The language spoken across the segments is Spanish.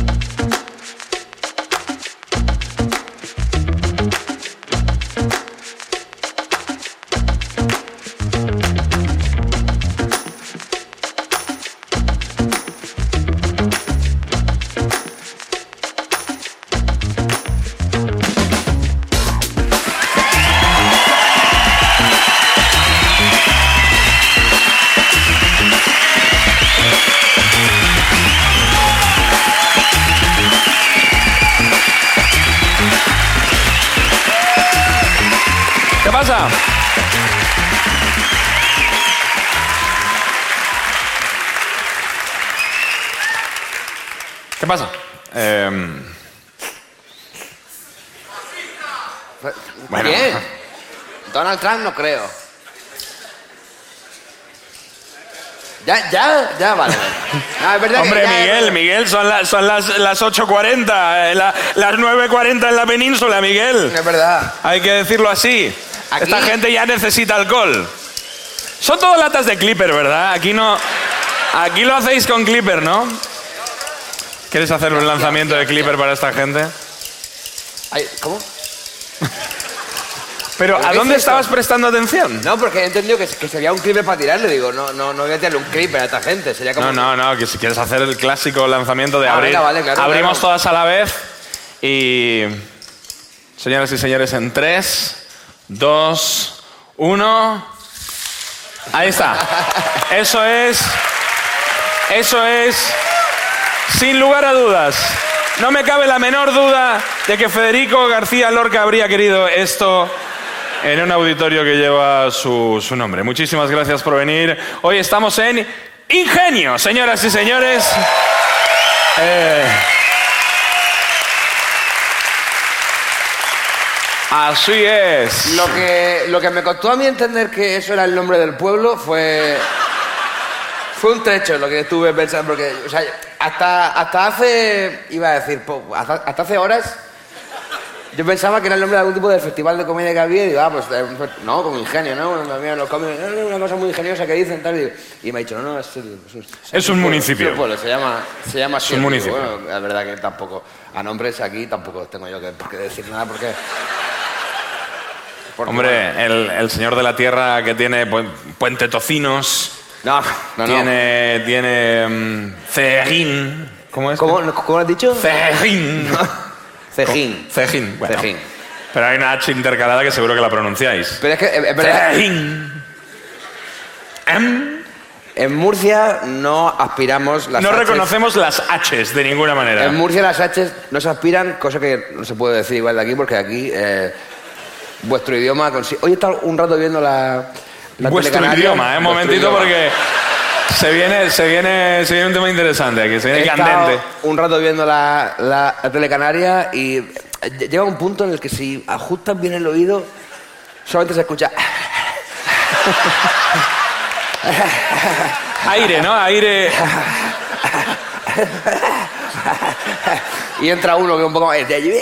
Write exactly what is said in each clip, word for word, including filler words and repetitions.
¿Qué pasa? ¿Qué pasa? Eh... Bueno. Bien. Donald Trump no creo. Ya, ya, ya, vale. No, es verdad. Hombre, que ya, Miguel, ya... Miguel, son, la, son las, las ocho cuarenta, la, las nueve cuarenta en la península, Miguel. Es verdad. Hay que decirlo así. Aquí... Esta gente ya necesita alcohol. Son todas latas de Clipper, ¿verdad? Aquí no... Aquí lo hacéis con Clipper, ¿no? ¿Quieres hacer un lanzamiento de Clipper para esta gente? Ay, ¿cómo? Pero, ¿a dónde es estabas prestando atención? No, porque he entendido que, que sería un clipper para tirarle. Digo, no, no, no voy a tirarle un clipper a esta gente. Sería como... No, no, no, que si quieres hacer el clásico lanzamiento de Ah, abrir. venga, vale, claro, abrimos claro. todas a la vez y... Señoras y señores, en tres, dos, uno... Ahí está. Eso es... Eso es... Sin lugar a dudas. No me cabe la menor duda de que Federico García Lorca habría querido esto en un auditorio que lleva su, su nombre. Muchísimas gracias por venir. Hoy estamos en Ingenio, señoras y señores. Eh, así es. Lo que, lo que me costó a mí entender que eso era el nombre del pueblo fue... Fue un trecho lo que estuve pensando, porque, o sea, hasta, hasta hace, iba a decir, hasta, hasta hace horas, yo pensaba que era el nombre de algún tipo de festival de comedia que había, y digo, ah, pues, no, como Ingenio, ¿no? Había los cómicos, una cosa muy ingeniosa que dicen, tal, y, y me ha dicho, no, no, es, es, es, es un municipio. Es un pueblo, se llama, se llama Es un municipio. Bueno, la verdad que tampoco, a nombres aquí tampoco tengo yo que, por qué decir nada, porque... porque Hombre, bueno, el, el señor de la tierra que tiene pu- Puente Tocinos... No, no, Tiene, no. tiene um, Cejín. ¿Cómo es? ¿Cómo, ¿Cómo has dicho? Cejín. Cejín. Cejín. Bueno. Cejín. Pero hay una H intercalada que seguro que la pronunciáis. Pero es que, es verdad, Cejín. Em. en Murcia no aspiramos las No H's. reconocemos las H's de ninguna manera. En Murcia las H's no se aspiran, cosa que no se puede decir igual de aquí, porque aquí eh, vuestro idioma... Consi- Hoy he estado un rato viendo la... la Vuestro Telecanaria. idioma, ¿eh? Un Vuestro momentito idioma. porque se viene, se, viene, se viene un tema interesante aquí, se He viene estado candente. un rato viendo la, la, la Telecanaria y llega un punto en el que si ajustas bien el oído, solamente se escucha... Aire, ¿no? Aire... Y entra uno que un poco más...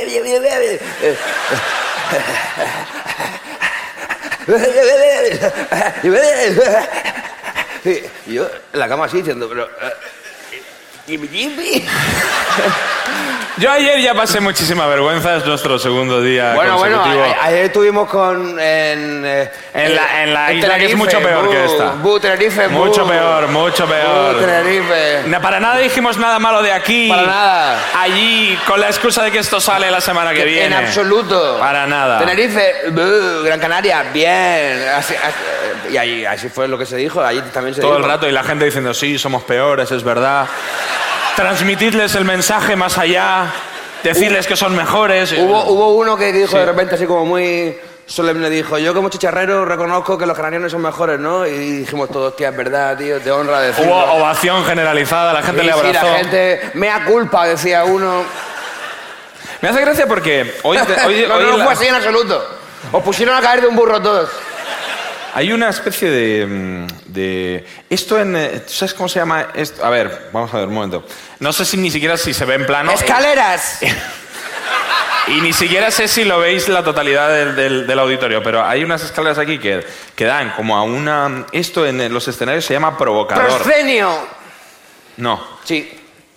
Y yo en la cama así diciendo, pero... Jimmy Jimmy. Yo ayer ya pasé muchísima vergüenza, es nuestro segundo día Bueno, bueno, consecutivo. a- a- ayer estuvimos con... En, eh, En la- en la en isla que es Tenerife, mucho peor bu, que esta. Bu, Tenerife, bu. Mucho peor, mucho peor. Bu, Tenerife. Na- Para nada dijimos nada malo de aquí. Para nada. Allí, con la excusa de que esto sale la semana que viene. En absoluto. Para nada. Tenerife, bu, Gran Canaria, bien. Así, así- y ahí, así fue lo que se dijo, allí también se Todo dijo. el rato y la gente diciendo, sí, somos peores, es verdad. Transmitidles el mensaje más allá. Decirles que son mejores. Hubo, hubo uno que dijo Sí. de repente así como muy solemne, dijo, yo como chicharrero reconozco que los canarianos son mejores, ¿no? Y dijimos todos, tía, es verdad, tío, te honra decirlo. Hubo ovación generalizada, la gente Sí, le sí, abrazó. la gente, mea culpa, decía uno. Me hace gracia porque hoy... hoy, no, hoy no, no la- fue así en absoluto. Os pusieron a caer de un burro todos. Hay una especie de, mm, de... Esto en... eh, ¿Sabes cómo se llama esto? A ver, vamos a ver, un momento. No sé si ni siquiera si se ve en plano. ¡Escaleras! Y ni siquiera sé si lo veis la totalidad del, del- del auditorio, pero hay unas escaleras aquí que, que dan como a una... Esto en los escenarios se llama provocador. ¡Proscenio! No. Sí.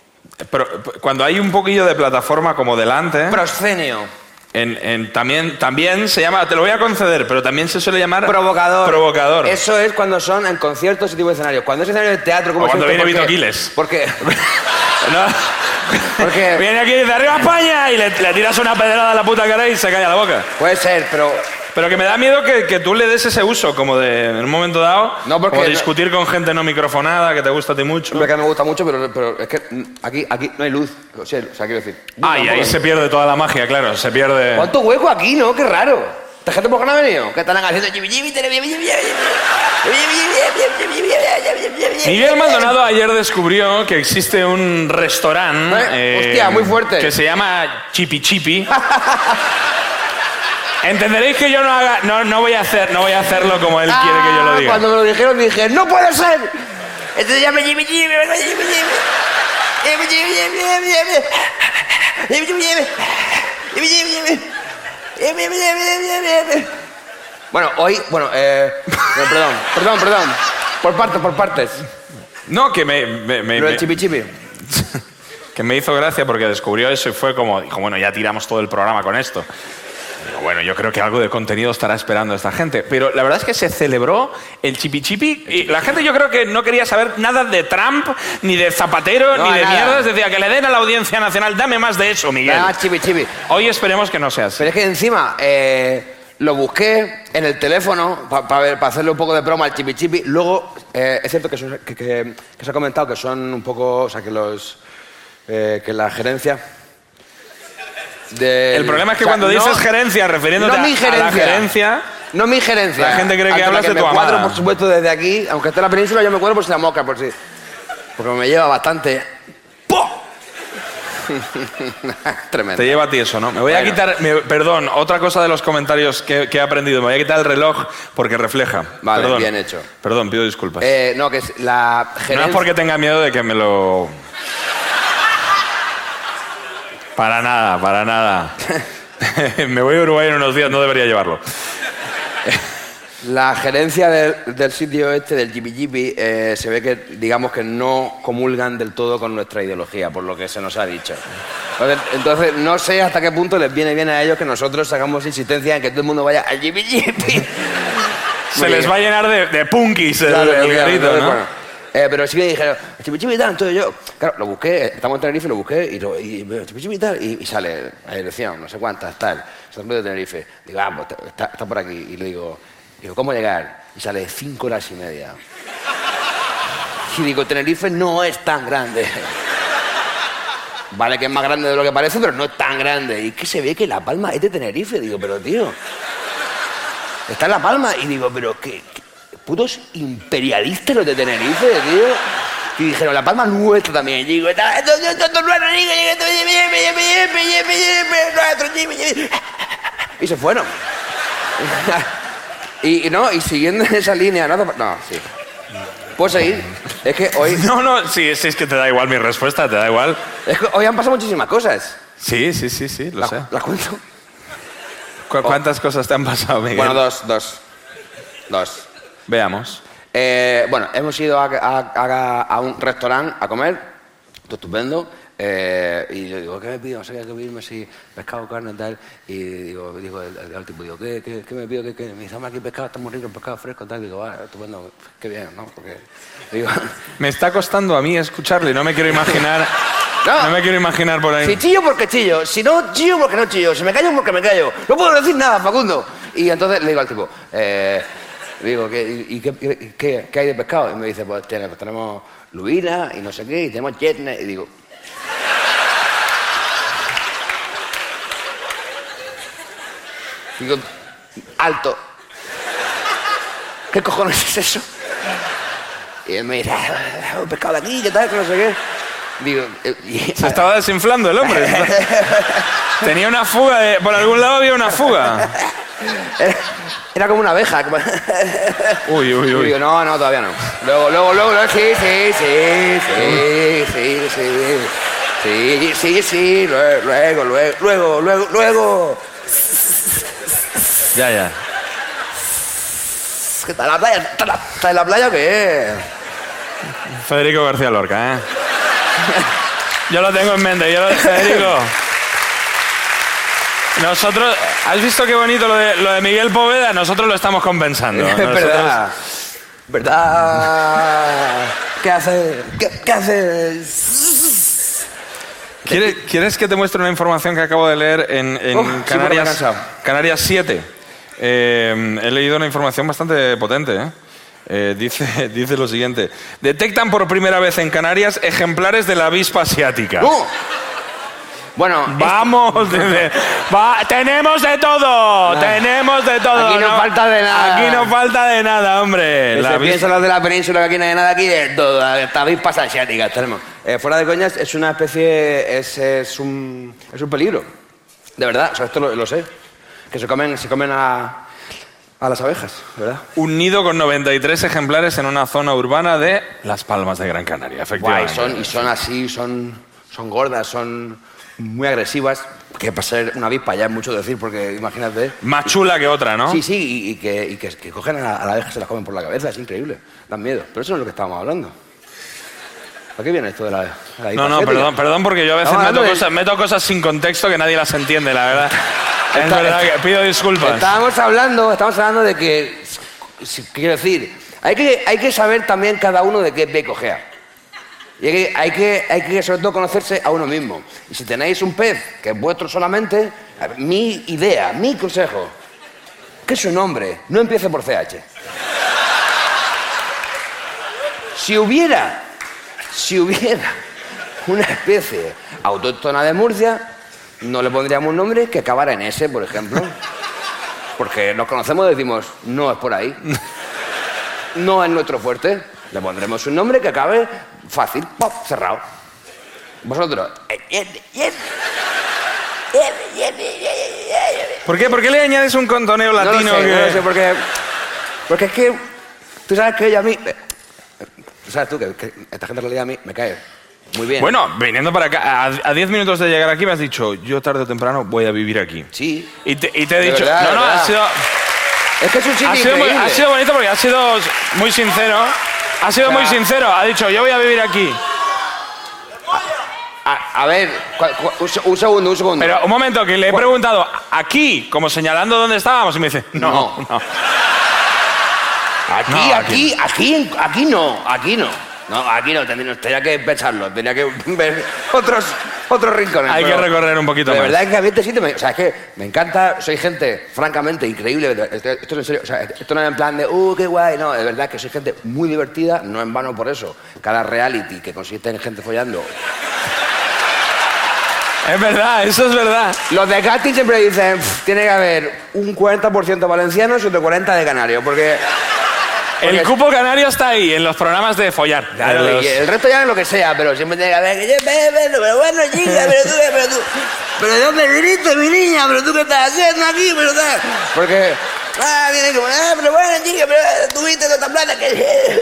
Pero cuando hay un poquillo de plataforma como delante... Proscenio. En, en, también, también se llama, te lo voy a conceder, pero también se suele llamar... Provocador. Provocador. Eso es cuando son en conciertos y tipo de escenarios. Cuando es escenario de teatro... como o cuando es esto, viene ¿por Vito qué? Quiles. Porque... No. Porque... Viene aquí y dice, ¡arriba España! Y le, le tiras una pedrada a la puta cara y se calla la boca. Puede ser, pero... Pero que me da miedo que, que tú le des ese uso, como de, en un momento dado, No, porque como no- discutir con gente no microfonada, que te gusta a ti mucho. Hombre, que me gusta mucho, pero, pero es que aquí, aquí no hay luz. O sea, o sea, quiero decir... Ah, y ahí se pierde toda la magia, claro, se pierde... ¿Cuánto hueco aquí, no? Qué raro. ¿Esta gente por qué no ha venido? ¿Qué están haciendo? Miguel Maldonado ayer descubrió que existe un restaurante... ¿Eh? Hostia, muy fuerte. Que se llama Chipi Chipi. Entenderéis que yo no haga... No, no, voy a hacer, no voy a hacerlo como él quiere que yo lo diga. Cuando me lo dijeron dije, ¡no puede ser! Entonces ya me... Bueno, hoy... Bueno, eh... no, perdón, perdón, perdón. Por partes, por partes. No, que me... me, me Lo del me- chipi chipi. que me hizo gracia porque descubrió eso y fue como... Dijo, bueno, ya tiramos todo el programa con esto. Digo, bueno, yo creo que algo de contenido estará esperando esta gente. Pero la verdad es que se celebró el chipi chipi y la gente yo creo que no quería saber nada de Trump, ni de Zapatero, No, ni de nada. mierdas. Decía que le den a la Audiencia Nacional, dame más de eso, Miguel. Nada más chipi chipi. Hoy esperemos que no sea así. Pero es que encima eh, lo busqué en el teléfono para hacerle un poco de broma al chipi chipi. Luego, eh, es cierto que, son- que, que- que se ha comentado que son un poco... O sea, que los... eh, que la gerencia... del- El problema es que o sea, cuando no- dices gerencia, refiriéndote no mi a- a la gerencia. gerencia... No mi gerencia. La gente cree que Ante la hablas de me tu cuadro, amada. por supuesto, desde aquí. Aunque esté en la península, yo me cuadro por si la mosca, por si... Porque me lleva bastante... ¡Po! Tremendo. Te lleva a ti eso, ¿no? Me voy a Bueno. quitar... me- perdón, otra cosa de los comentarios que, que he aprendido. Me voy a quitar el reloj porque refleja. Vale, Perdón. bien hecho. Perdón, pido disculpas. Eh, no, que es la gerencia... No es porque tenga miedo de que me lo... Para nada, para nada. Me voy a Uruguay en unos días, no debería llevarlo. La gerencia del, del sitio este, del Jipi Jipi, eh, se ve que, digamos que no comulgan del todo con nuestra ideología, por lo que se nos ha dicho. Entonces, entonces, no sé hasta qué punto les viene bien a ellos que nosotros hagamos insistencia en que todo el mundo vaya al Jipi Jipi. Se les va a llenar de, de punkis el, Claro, el claro, garito, entonces, ¿no? bueno, eh, pero sí me dijeron, Chipi Chipi y tal, entonces yo, claro, lo busqué, estamos en Tenerife, lo busqué y, lo, y veo Chipi Chipi y tal, y, y sale la dirección, no sé cuántas, tal, Centro de Tenerife. Digo, ah, pues está, está por aquí. Y le digo, digo, ¿cómo llegar? Y sale cinco horas y media. Y digo, Tenerife no es tan grande. Vale que es más grande de lo que parece, pero no es tan grande. Y que se ve que La Palma es de Tenerife. Digo, pero tío, está en La Palma. Y digo, pero qué, qué putos imperialistas los de Tenerife, tío. Y dijeron, La Palma nuestra también. Y digo, esto esto- esto es nuestro, digo, esto es nuestro. Y se fueron. Y, y no, y siguiendo esa línea, no, no, sí. ¿Puedo seguir? Es que hoy, No, no, sí, sí, es que te da igual mi respuesta, te da igual. es que hoy han pasado muchísimas cosas. Sí, sí, sí, sí, lo ¿Las sé. las cuento? ¿Cu- ¿Cuántas cosas te han pasado, Miguel? Bueno, dos, dos. Dos. Veamos. Eh, bueno, hemos ido a, a- a- a un restaurante a comer, todo estupendo, eh, y yo digo, ¿qué me pido? No sé qué pedirme, si pescado, carne y tal, y digo, digo el, el- el tipo, digo, ¿qué, qué, qué me pido? ¿Qué, qué? Me dice, "Hombre, aquí pescado, está muy rico, el pescado fresco y tal", digo, ah, estupendo, qué bien, ¿no? Porque, digo, Me está costando a mí escucharle, no me quiero imaginar... No. No me quiero imaginar por ahí. si chillo porque chillo, si no chillo porque no chillo, si me callo porque me callo, no puedo decir nada, Facundo. Y entonces le digo al tipo, eh, digo, ¿qué, y, y qué, qué- qué hay de pescado? Y me dice, pues, tiene- pues tenemos lubina y no sé qué, y tenemos chetne, y digo... Digo, alto. ¿Qué cojones es eso? Y él me dice, "Ah, un pescado de aquí, ¿qué tal? Que no sé qué. Digo, eh, y- Se estaba desinflando el hombre. Tenía una fuga, de- por algún lado había una fuga. Era, era como una abeja. como- Uy, uy, Y uy. digo, no, no, todavía no. Luego, luego, luego, luego, sí, sí, sí, sí, sí, sí. Sí, sí, sí, luego, luego, luego, luego, luego, luego. Ya, ya. ¿Qué tal la playa? ¿Está la, está en la playa o qué? Federico García Lorca, ¿eh? Yo lo tengo en mente, yo lo... Federico. Nosotros... ¿Has visto qué bonito lo de, lo de Miguel Poveda? Nosotros lo estamos compensando. Es Nosotros... verdad. ¿Verdad? ¿Qué hace? ¿Qué, qué haces? ¿Quieres, ¿Quieres que te muestre una información que acabo de leer en, en oh, Canarias, sí, Canarias siete? Eh, he leído una información bastante potente, ¿eh? Eh, dice, dice lo siguiente. Detectan por primera vez en Canarias ejemplares de la avispa asiática. ¡Oh! Bueno, vamos, de, va, tenemos de todo, nah, tenemos de todo. Aquí no, no falta de nada. Aquí no falta de nada, hombre. La piensan los de la península que aquí no hay nada, aquí de todo. Esta avispas asiáticas tenemos. Eh, fuera de coñas, es una especie, es, es, un, es un peligro. De verdad, o sea, esto lo, lo sé. Que se comen, se comen a, a las abejas, ¿verdad? Un nido con noventa y tres ejemplares en una zona urbana de Las Palmas de Gran Canaria, efectivamente. Guay, son, y son así, son, son gordas, son muy agresivas, que para ser una avispa ya es mucho decir, porque imagínate... Más chula que otra, ¿no? Sí, sí, y, y, que, y que, que cogen a la, a la abeja y se la comen por la cabeza, es increíble, dan miedo. Pero eso no es lo que estábamos hablando. ¿Para qué viene esto de la, de la No, no, perdón, perdón, porque yo a veces meto, de... cosas, meto cosas sin contexto que nadie las entiende, la verdad. Es Está, verdad que pido disculpas. Estábamos hablando, estábamos hablando de que, quiero decir, hay que, hay que saber también cada uno de qué pie cojea. Y hay que, hay, que, hay que, sobre todo, conocerse a uno mismo. Y si tenéis un pez que es vuestro solamente, mi idea, mi consejo, que su nombre no empiece por C H. Si hubiera, si hubiera una especie autóctona de Murcia, no le pondríamos un nombre que acabara en S, por ejemplo. Porque nos conocemos y decimos, no es por ahí. No es nuestro fuerte. Le pondremos un nombre que acabe fácil, pop, cerrado. Vosotros. ¿Por qué? ¿Por qué le añades un contoneo latino? No lo sé, que... no lo sé, porque, porque es que tú sabes que ella a mí... Tú sabes tú que, que esta gente en realidad a mí me cae muy bien. Bueno, viniendo para acá, a diez minutos de llegar aquí me has dicho, yo tarde o temprano voy a vivir aquí. Sí. Y te, y te he dicho, verdad, no, no, ha sido... Es que es un sitio ha sido, muy, increíble. ha sido bonito porque ha sido muy sincero. Ha sido o sea, muy sincero. Ha dicho, yo voy a vivir aquí. A, a, a ver, cu, cu, un segundo, un segundo. Pero un momento, que le he preguntado, aquí, como señalando dónde estábamos, y me dice, no, no. no. Aquí, no, aquí, aquí, aquí, aquí no, aquí no. No, aquí no, tendría, tendría que pensarlo, tendría que ver otros, otros rincones. Hay que recorrer un poquito de más. De verdad es que a mí este sitio, me, o sea, es que me encanta, soy gente francamente increíble, esto, esto es en serio, o sea, esto no es en plan de, uh, qué guay, no, de verdad que soy gente muy divertida, no en vano por eso. Cada reality que consiste en gente follando... Es verdad, eso es verdad. Los de casting siempre dicen, tiene que haber un cuarenta por ciento valencianos y otro cuarenta por ciento de canarios, porque... El cupo canario está ahí, en los programas de follar. Claro, los... y el resto ya es lo que sea, pero siempre tiene que haber que yo, pero bueno, chica, pero tú, pero tú, pero ¿de dónde viniste, mi niña? ¿Pero tú qué estás haciendo aquí? Pero tal? Porque, ah, viene como, ah, pero bueno, chica, pero tuviste toda esta plata que...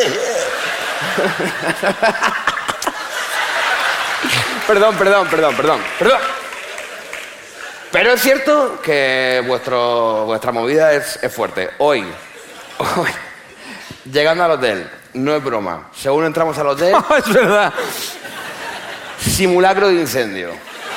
Perdón, perdón, perdón, perdón, perdón. Pero es cierto que vuestro, vuestra movida es, es fuerte. Hoy, hoy... Llegando al hotel, no es broma. Según entramos al hotel... Es verdad. Simulacro de incendio.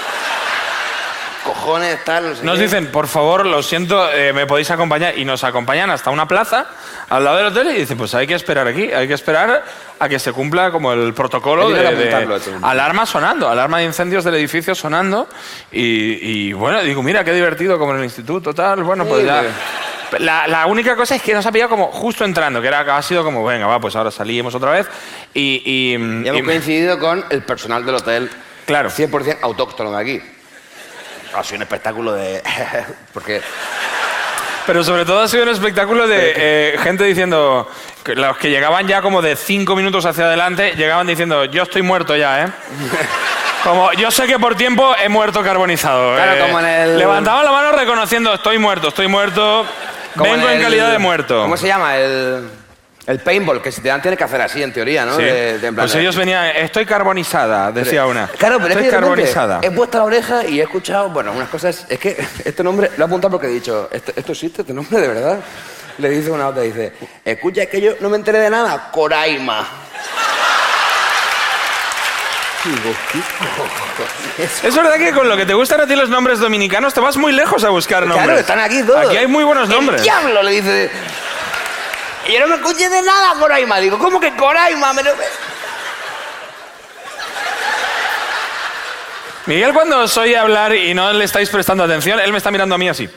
Cojones, tal, no sé Nos qué. dicen, por favor, lo siento, eh, me podéis acompañar. Y nos acompañan hasta una plaza al lado del hotel y dicen, pues hay que esperar aquí. Hay que esperar a que se cumpla como el protocolo de, de alarma sonando. Alarma de incendios del edificio sonando. Y, y bueno, digo, mira, qué divertido como en el instituto, tal. Bueno, pues ya... La, la única cosa es que nos ha pillado como justo entrando, que era, ha sido como, venga, va, pues ahora salimos otra vez y... Y, y hemos y, coincidido con el personal del hotel, claro, cien por ciento autóctono de aquí. Ha sido un espectáculo de... porque... Pero sobre todo ha sido un espectáculo de eh, gente diciendo... Que los que llegaban ya como de cinco minutos hacia adelante, llegaban diciendo, yo estoy muerto ya, ¿eh? Como, yo sé que por tiempo he muerto carbonizado. Claro, eh, como en el... Levantaban la mano reconociendo, estoy muerto, estoy muerto... Vengo en, el, en calidad de muerto. ¿Cómo se llama? El, el paintball, que si te dan tienes que hacer así, en teoría, ¿no? Sí. De, de en plan pues de... ellos venían, estoy carbonizada, decía una. Claro, pero estoy es que carbonizada. He puesto la oreja y he escuchado, bueno, unas cosas... Es que este nombre lo he apuntado porque he dicho, ¿esto, esto existe, este nombre, de verdad? Le dice una otra, dice, escucha, es que yo no me enteré de nada, Coraima. Digo, ¿qué cojones? Es verdad que con lo que te gustan a ti los nombres dominicanos te vas muy lejos a buscar nombres. Claro, están aquí todos. Aquí hay muy buenos nombres. ¡El diablo! Le dice. Y yo no me escuché de nada, Coraima. Digo, ¿cómo que Coraima? Me lo- Miguel, cuando os oye hablar y no le estáis prestando atención, él me está mirando a mí así.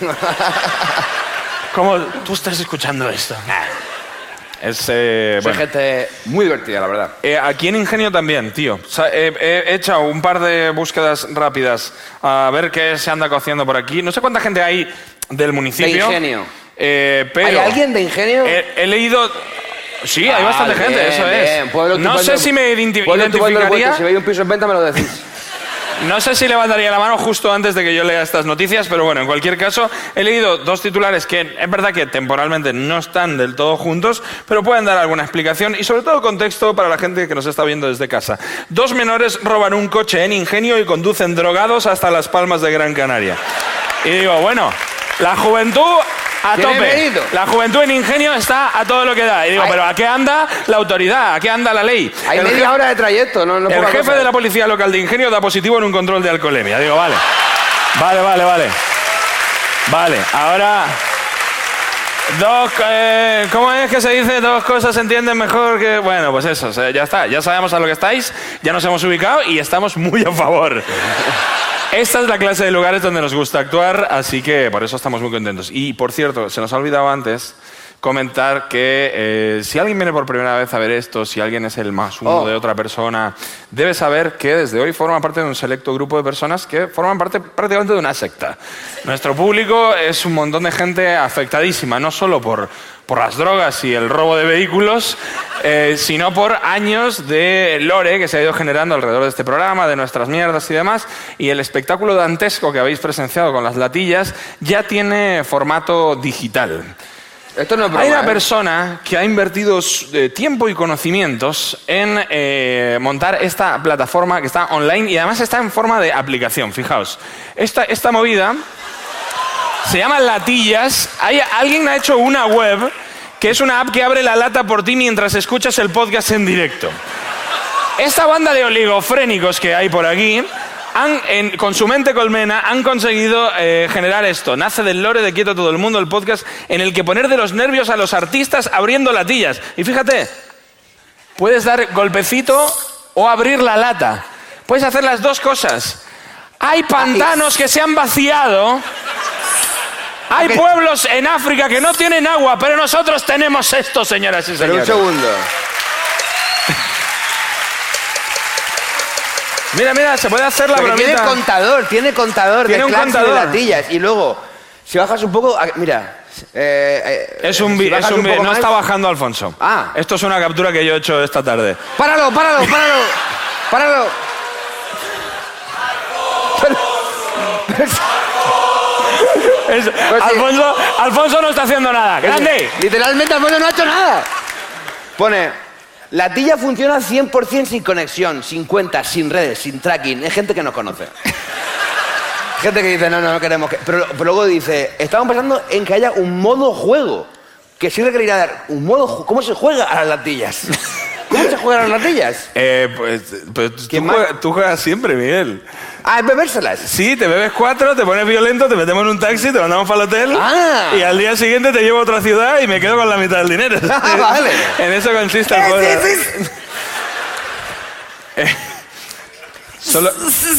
Como, tú estás escuchando esto. Es, eh, Soy bueno. gente muy divertida, la verdad. Eh, aquí en Ingenio también, tío. O sea, eh, he hecho un par de búsquedas rápidas a ver qué se anda cociendo por aquí. No sé cuánta gente hay del municipio. De Ingenio. Eh, pero ¿Hay alguien de Ingenio? He, he leído... Sí, hay Ah, bastante bien, gente, eso bien. es. Pueblo No estupendo- sé si me identi- Pueblo estupendo del identificaría... Puerto. Si veis un piso en venta, me lo decís. No sé si levantaría la mano justo antes de que yo lea estas noticias, pero bueno, en cualquier caso, he leído dos titulares que es verdad que temporalmente no están del todo juntos, pero pueden dar alguna explicación y sobre todo contexto para la gente que nos está viendo desde casa. Dos menores roban un coche en Ingenio y conducen drogados hasta Las Palmas de Gran Canaria. Y digo, bueno, la juventud a Tiene tope. mérito. La juventud en Ingenio está a todo lo que da. Y digo, Hay- pero ¿a qué anda la autoridad? ¿A qué anda la ley? Hay El media je- hora de trayecto, no, no el poca jefe cosa. de la policía local de Ingenio da positivo en un control de alcoholemia. Digo, vale. Vale, vale, vale. Vale, ahora... Dos... eh, ¿Cómo es que se dice? Dos cosas se entienden mejor que... Bueno, pues eso, o sea, ya está. Ya sabemos a lo que estáis, ya nos hemos ubicado y estamos muy a favor. Esta es la clase de lugares donde nos gusta actuar, así que por eso estamos muy contentos. Y, por cierto, se nos ha olvidado antes comentar que eh, si alguien viene por primera vez a ver esto, si alguien es el más uno Oh. de otra persona, debe saber que desde hoy forma parte de un selecto grupo de personas que forman parte prácticamente de una secta. Nuestro público es un montón de gente afectadísima, no solo por, por las drogas y el robo de vehículos, eh, sino por años de lore que se ha ido generando alrededor de este programa, de nuestras mierdas y demás, y el espectáculo dantesco que habéis presenciado con las latillas ya tiene formato digital. Esto no es broma, Hay una ¿eh? persona que ha invertido eh, tiempo y conocimientos en eh, montar esta plataforma que está online y además está en forma de aplicación. Fijaos, esta, esta movida se llama Latillas. Hay, alguien ha hecho una web que es una app que abre la lata por ti mientras escuchas el podcast en directo. Esta banda de oligofrénicos que hay por aquí... Han, en, con su mente colmena han conseguido eh, generar esto. Nace del lore de Quieto Todo el Mundo, el podcast en el que poner de los nervios a los artistas abriendo latillas. Y fíjate, puedes dar golpecito o abrir la lata. Puedes hacer las dos cosas. Hay pantanos que se han vaciado. Hay Ok. pueblos en África que no tienen agua, pero nosotros tenemos esto, señoras y Pero un señores. segundo. Mira, mira, se puede hacer la Porque tiene bromita. contador, tiene contador Tiene de un claxes y de contador. latillas. Y luego, si bajas un poco... a- Mira... eh, eh, Es un si vi- bajas es un vi- poco no más- está bajando Alfonso. Ah. Esto es una captura que yo he hecho esta tarde. ¡Páralo, páralo, páralo! ¡Páralo! Es- sí. Alfonso, Alfonso no está haciendo nada. ¡Grande! Literalmente Alfonso no ha hecho nada. Pone, la tilla funciona cien por ciento sin conexión, sin cuentas, sin redes, sin tracking. Es gente que nos conoce. Gente que dice, no, no, no queremos que... Pero, pero luego dice, estamos pensando en que haya un modo juego. Que sí requerirá dar un modo... ju- ¿Cómo se juega a las latillas? ¿Cómo se juegan a las latillas? Eh, pues, pues tú, ¿Quién más? juegas, tú juegas siempre, Miguel. Ah, es bebérselas. Sí, te bebes cuatro, te pones violento, te metemos en un taxi, te mandamos para el hotel Ah. y al día siguiente te llevo a otra ciudad y me quedo con la mitad del dinero. Ah, vale. En eso consiste el juego. Sí, sí, sí. Eh, Solo...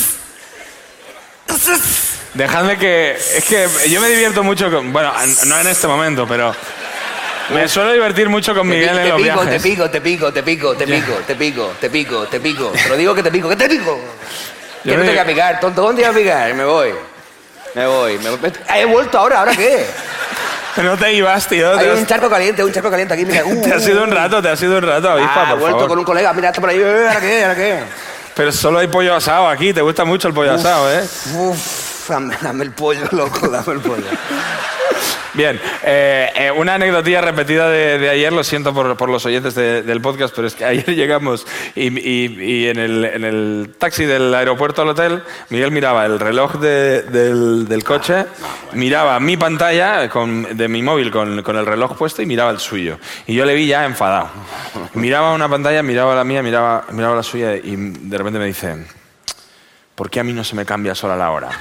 Dejadme que... Es que yo me divierto mucho con... Bueno, no en este momento, pero... Me suelo divertir mucho con Miguel en te los pico, viajes. te pico, te pico, te pico, te pico, te pico, te pico, te pico. Te lo digo que te pico, que te pico. Yo Que no me- te voy a picar, tonto, ¿dónde te voy a picar? Me voy. Me voy. Me voy. Ah, he vuelto ahora, ¿ahora qué? No te ibas, tío. Hay Te un has, charco caliente, un charco caliente aquí, mira. Uh, te has ido un rato, te has ido un rato, avispa, Ah, he por vuelto favor. con un colega, mira, esto por ahí, eh, ¿ahora qué? ¿Ahora qué? Pero solo hay pollo asado aquí, te gusta mucho el pollo asado, ¿eh? Uf, dame, dame el pollo, loco, dame el pollo. Bien, eh, eh, una anécdotilla repetida de, de ayer, lo siento por, por los oyentes de, del podcast, pero es que ayer llegamos y, y, y en, el, en el taxi del aeropuerto al hotel, Miguel miraba el reloj de, del, del coche, miraba mi pantalla con, de mi móvil con, con el reloj puesto y miraba el suyo. Y yo le vi ya enfadado. Miraba una pantalla, miraba la mía, miraba, miraba la suya y de repente me dice, ¿por qué a mí no se me cambia sola la hora?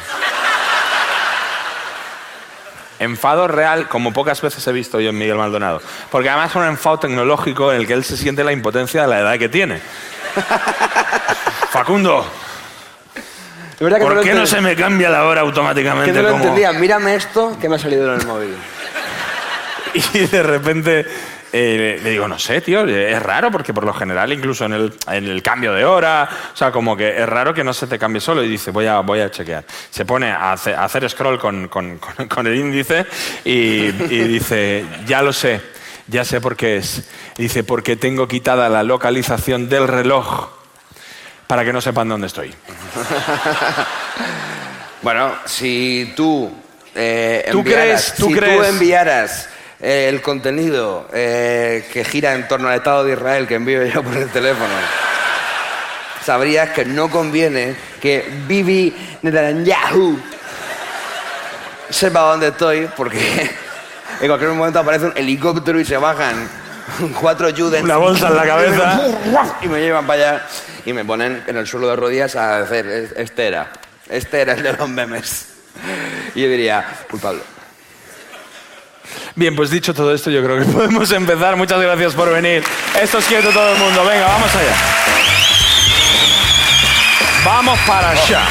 Enfado real, como pocas veces he visto yo en Miguel Maldonado. Porque además es un enfado tecnológico en el que él se siente la impotencia de la edad que tiene. Facundo, Es verdad que ¿por no lo qué no enten- se me cambia la hora automáticamente? Que no lo como- entendía. Mírame esto que me ha salido en el móvil. Y de repente eh, le digo, no sé, tío, es raro porque por lo general incluso en el, en el cambio de hora, o sea, como que es raro que no se te cambie solo. Y dice, voy a, voy a chequear. Se pone a hacer, a hacer scroll con, con, con, con el índice y, y dice, ya lo sé, ya sé por qué es. Y dice, porque tengo quitada la localización del reloj para que no sepan dónde estoy. Bueno, si tú eh, ¿Tú enviaras, crees- tú si crees- tú enviaras eh, el contenido eh, que gira en torno al Estado de Israel que envío yo por el teléfono, sabrías que no conviene que Bibi Netanyahu sepa dónde estoy, porque en cualquier momento aparece un helicóptero y se bajan cuatro judens. Una bolsa en la cabeza. Y me llevan para allá y me ponen en el suelo de rodillas a hacer, "Es- este era, este era el de los memes". Y yo diría, culpable. Bien, pues dicho todo esto, yo creo que podemos empezar. Muchas gracias por venir. Esto es Quieto todo el mundo. Venga, vamos allá. Vamos para allá.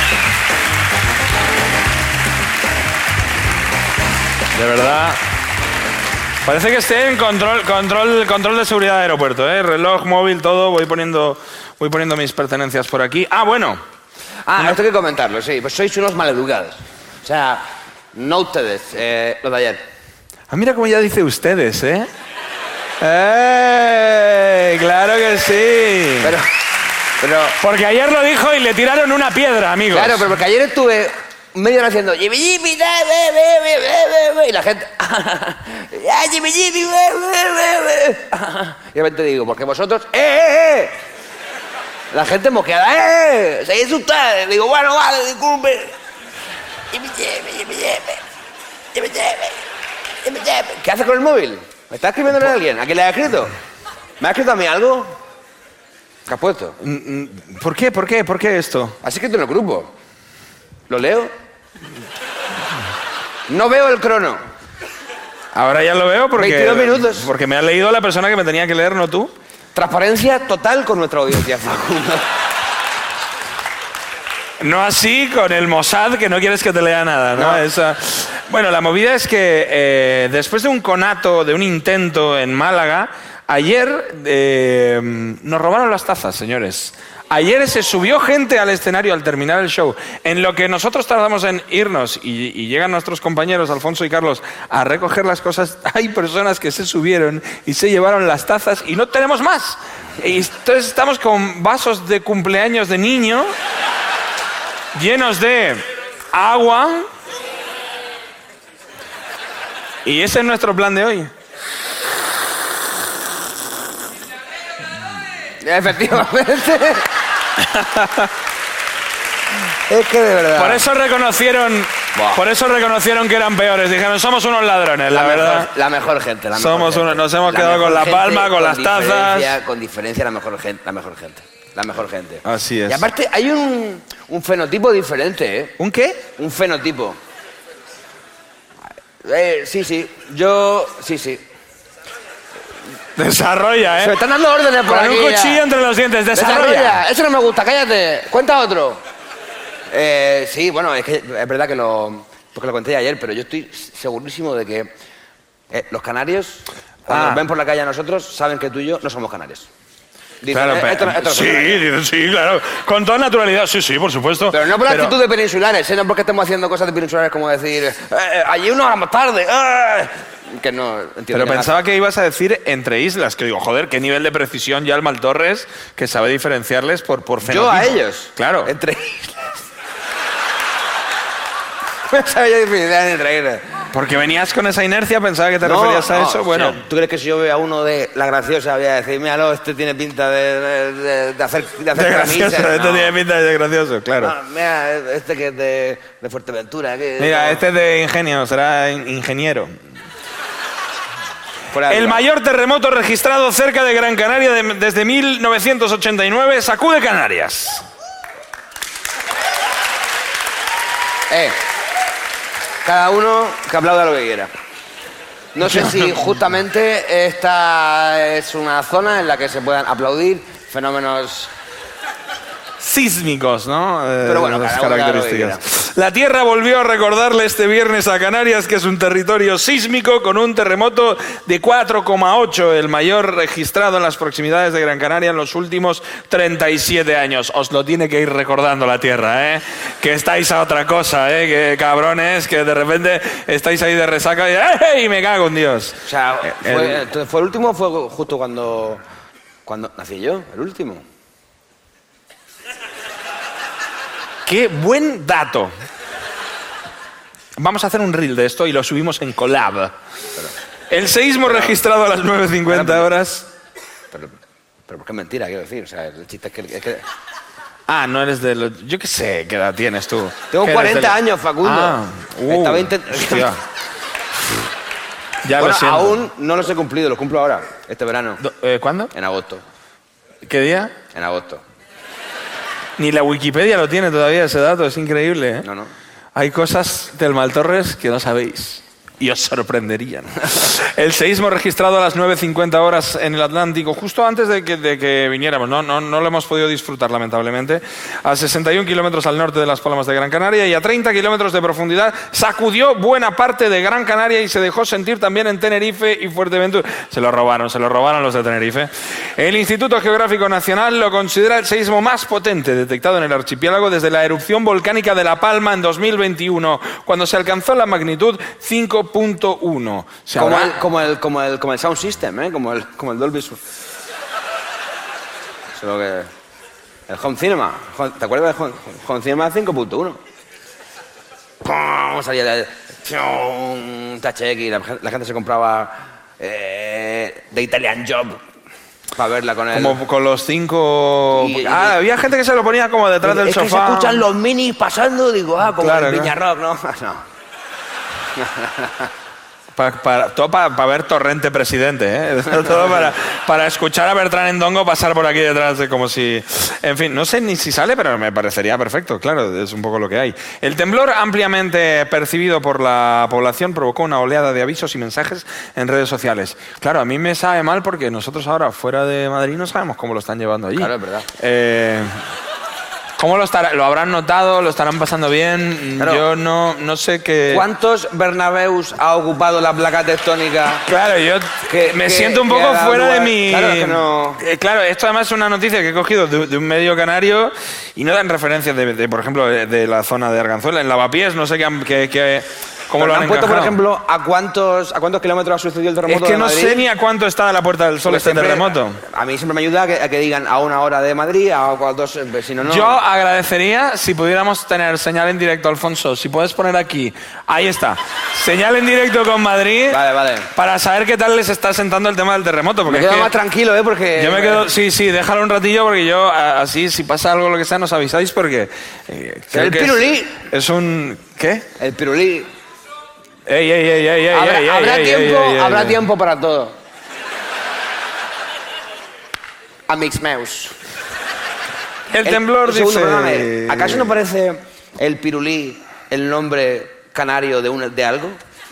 De verdad. Parece que esté en control, control, control de seguridad de aeropuerto, ¿eh? Reloj, móvil, todo. Voy poniendo, voy poniendo mis pertenencias por aquí. Ah, bueno. Ah, esto hay que comentarlo, sí. Pues sois unos maleducados. O sea, no ustedes, eh, los de ayer. Ah, mira cómo ya dice ustedes, ¿eh? ¡Eh! ¡Claro que sí! Pero, pero, Porque ayer lo dijo y le tiraron una piedra, amigos. claro, pero porque ayer estuve media hora haciendo "Yibi, yibi, da, be, be, be, be, be", y la gente "Ah, yibi, yibi, be, be, be, be". Y de repente digo, porque vosotros ¡eh, eh, eh! La gente moqueada, ¡eh! ¿Seguís ustedes? Digo, bueno, vale, disculpe. Yibi, yibi, yibi, yibi. Yibi, yibi, yibi, yibi. ¿Qué hace con el móvil? ¿Me está escribiendo a alguien? ¿A quién le ha escrito? ¿Me ha escrito a mí algo? ¿Qué has puesto? Mm, mm, ¿Por qué? ¿Por qué? ¿Por qué esto? ¿Has escrito en el grupo? ¿Lo leo? No veo el crono. Ahora ya lo veo porque... veintidós minutos. Porque me ha leído la persona que me tenía que leer, no tú. Transparencia total con nuestra audiencia, Facundo. No así con el Mossad, que no quieres que te lea nada, ¿no? No. Esa... Bueno, la movida es que eh, después de un conato, de un intento en Málaga, ayer eh, nos robaron las tazas, señores. Ayer se subió gente al escenario al terminar el show. En lo que nosotros tardamos en irnos y, y llegan nuestros compañeros, Alfonso y Carlos, a recoger las cosas, hay personas que se subieron y se llevaron las tazas y no tenemos más. Y entonces estamos con vasos de cumpleaños de niño llenos de agua. Y ese es nuestro plan de hoy. Efectivamente. Es que de verdad. Por eso reconocieron, Buah. por eso reconocieron que eran peores. Dijeron, somos unos ladrones, la, mejor- verdad. la mejor gente. La mejor Somos gente. unos- nos hemos La quedado con mejor la gente, palma, con las diferencia- tazas. Con diferencia, la mejor gente. La mejor gente. La mejor gente. Así es. Y aparte, hay un, un fenotipo diferente, ¿eh? ¿Un qué? Un fenotipo. Eh, sí, sí. Yo. Sí, sí. Desarrolla, Se me ¿eh? están dando órdenes por Con aquí. un ya. cuchillo entre los dientes. Desarrolla. Desarrolla. Eso no me gusta, cállate. Cuenta otro. Eh, sí, bueno, es que es verdad que lo, porque lo conté ayer, pero yo estoy segurísimo de que eh, los canarios, cuando Ah. nos ven por la calle a nosotros, saben que tú y yo no somos canarios. Dicen, Claro, "Eh, pe- esto no- esto no sí, son canarios". dicen, sí, claro. Con toda naturalidad, sí, sí, por supuesto. Pero no por la actitud de peninsulares, ¿eh? No porque estemos haciendo cosas de peninsulares como decir, eh, eh, allí una hora más tarde. eh". Que no entiendo. Pero ya pensaba que ibas a decir entre islas, que digo, joder, qué nivel de precisión ya el Maltorres, que sabe diferenciarles por, por nada. Yo a fenotipo. ellos. Claro. Entre islas. No sabía yo diferenciar entre islas. Porque venías con esa inercia, pensaba que te No, referías a no, eso. o Bueno, sea, ¿tú crees que si yo veo a uno de La Graciosa voy a decir, míralo, este tiene pinta de, de, de- de hacer de hacer de gracioso, camisas"? este No. tiene pinta de gracioso, claro. No, mira, este que es de, de Fuerteventura. Que, Mira, no, este es de ingenio, será in- ingeniero. fuera de El lugar. mayor terremoto registrado cerca de Gran Canaria de- desde mil novecientos ochenta y nueve sacude Canarias. Eh, cada uno que aplauda lo que quiera. No sé si justamente esta es una zona en la que se puedan aplaudir fenómenos... Sísmicos, ¿no? Eh, Pero bueno, las cada uno haga lo que características. La Tierra volvió a recordarle este viernes a Canarias que es un territorio sísmico con un terremoto de cuatro coma ocho, el mayor registrado en las proximidades de Gran Canaria en los últimos treinta y siete años. Os lo tiene que ir recordando la Tierra, ¿eh? Que estáis a otra cosa, ¿eh? Que cabrones, que de repente estáis ahí de resaca y ¡ey! Me cago en Dios. O sea, El- fue, entonces, ¿fue el último o fue justo cuando, cuando nací yo? ¿El último? ¡Qué buen dato! Vamos a hacer un reel de esto y lo subimos en Collab. El seísmo registrado a las nueve cincuenta horas... Pero, pero ¿por qué es mentira? Quiero decir, o sea, el chiste es que... es que- Ah, no eres de los... Yo qué sé, ¿qué edad tienes tú? Tengo ¿Qué eres cuarenta de los- años, Facundo. Ah, uh, Estaba intent- hostia. Ya Bueno, lo siento. aún no los he cumplido, los cumplo ahora, este verano, Do- eh, ¿Cuándo? en agosto, ¿Qué día? en agosto. Ni la Wikipedia lo tiene todavía ese dato, es increíble, ¿eh? No, no. Hay cosas del Maltorres que no sabéis y os sorprenderían. El seísmo registrado a las nueve cincuenta horas en el Atlántico, justo antes de que, de que viniéramos, no, no, no lo hemos podido disfrutar lamentablemente, a sesenta y un kilómetros al norte de Las Palmas de Gran Canaria y a treinta kilómetros de profundidad, sacudió buena parte de Gran Canaria y se dejó sentir también en Tenerife y Fuerteventura. Se lo robaron, se lo robaron los de Tenerife. El Instituto Geográfico Nacional lo considera el seísmo más potente detectado en el archipiélago desde la erupción volcánica de La Palma en dos mil veintiuno, cuando se alcanzó la magnitud cinco punto uno. Se Como habrá- el, como, el, como, el, como el Sound System, ¿eh? Como el, como el Dolby Surround. Solo que... El Home Cinema. Home- ¿Te acuerdas del Home, Home Cinema cinco punto uno? ¡Pum! Salía el... ¡Fium! T H X. La, gen- la gente se compraba eh, The Italian Job para verla con el... Como con los cinco... Y- y- ah, había gente que se lo ponía como detrás del es que se sofá. escuchan los minis pasando, digo, ah, como Claro, el claro. Viña Rock, ¿no? No. Pa- para, todo para ver Torrente presidente, ¿eh? Todo para, para escuchar a Bertrán Endongo pasar por aquí detrás de como si... En fin, no sé ni si sale, pero me parecería perfecto, claro, es un poco lo que hay. El temblor ampliamente percibido por la población provocó una oleada de avisos y mensajes en redes sociales. Claro, a mí me sabe mal porque nosotros ahora, fuera de Madrid, no sabemos cómo lo están llevando allí. Claro, es verdad. Eh, ¿Cómo lo, estará, lo habrán notado? ¿Lo estarán pasando bien? Claro. Yo no, no sé qué... ¿Cuántos Bernabéus ha ocupado la placa tectónica? Claro, yo Que- me que- siento un que poco ha dado fuera de lugar- mi... Claro, es que no- Eh, claro, esto además es una noticia que he cogido de, de un medio canario y no dan referencias de, de, por ejemplo, de, de la zona de Arganzuela. En Lavapiés no sé qué, han- qué- qué- cómo Pero lo me han han puesto, por encajado. ejemplo, a cuántos, a cuántos kilómetros ha sucedido el Es terremoto que de no Madrid. sé ni a cuánto está a la Puerta del Sol Porque este siempre- terremoto. A mí siempre me ayuda a que, a que digan a una hora de Madrid, a dos, eh, si no, no. Yo agradecería si pudiéramos tener señal en directo, Alfonso. Si puedes poner aquí. Ahí está. Señal en directo con Madrid. Vale, vale. Para saber qué tal les está sentando el tema del terremoto. Porque Me es quedo que más tranquilo, ¿eh? Porque... yo me quedo. Sí, sí, déjalo un ratillo porque yo, a- así, si pasa algo lo que sea, nos avisáis porque. eh, creo El que es- pirulí. Es, un. ¿Qué? El pirulí. Ey, ey, ey, ey, ey, Habrá, ey, habrá ey, ey, tiempo, ey, ey, habrá ey. tiempo para todo. Amics meus. El temblor un segundo, dice. perdóname. ¿Acaso no parece el pirulí el nombre canario de, un, de algo?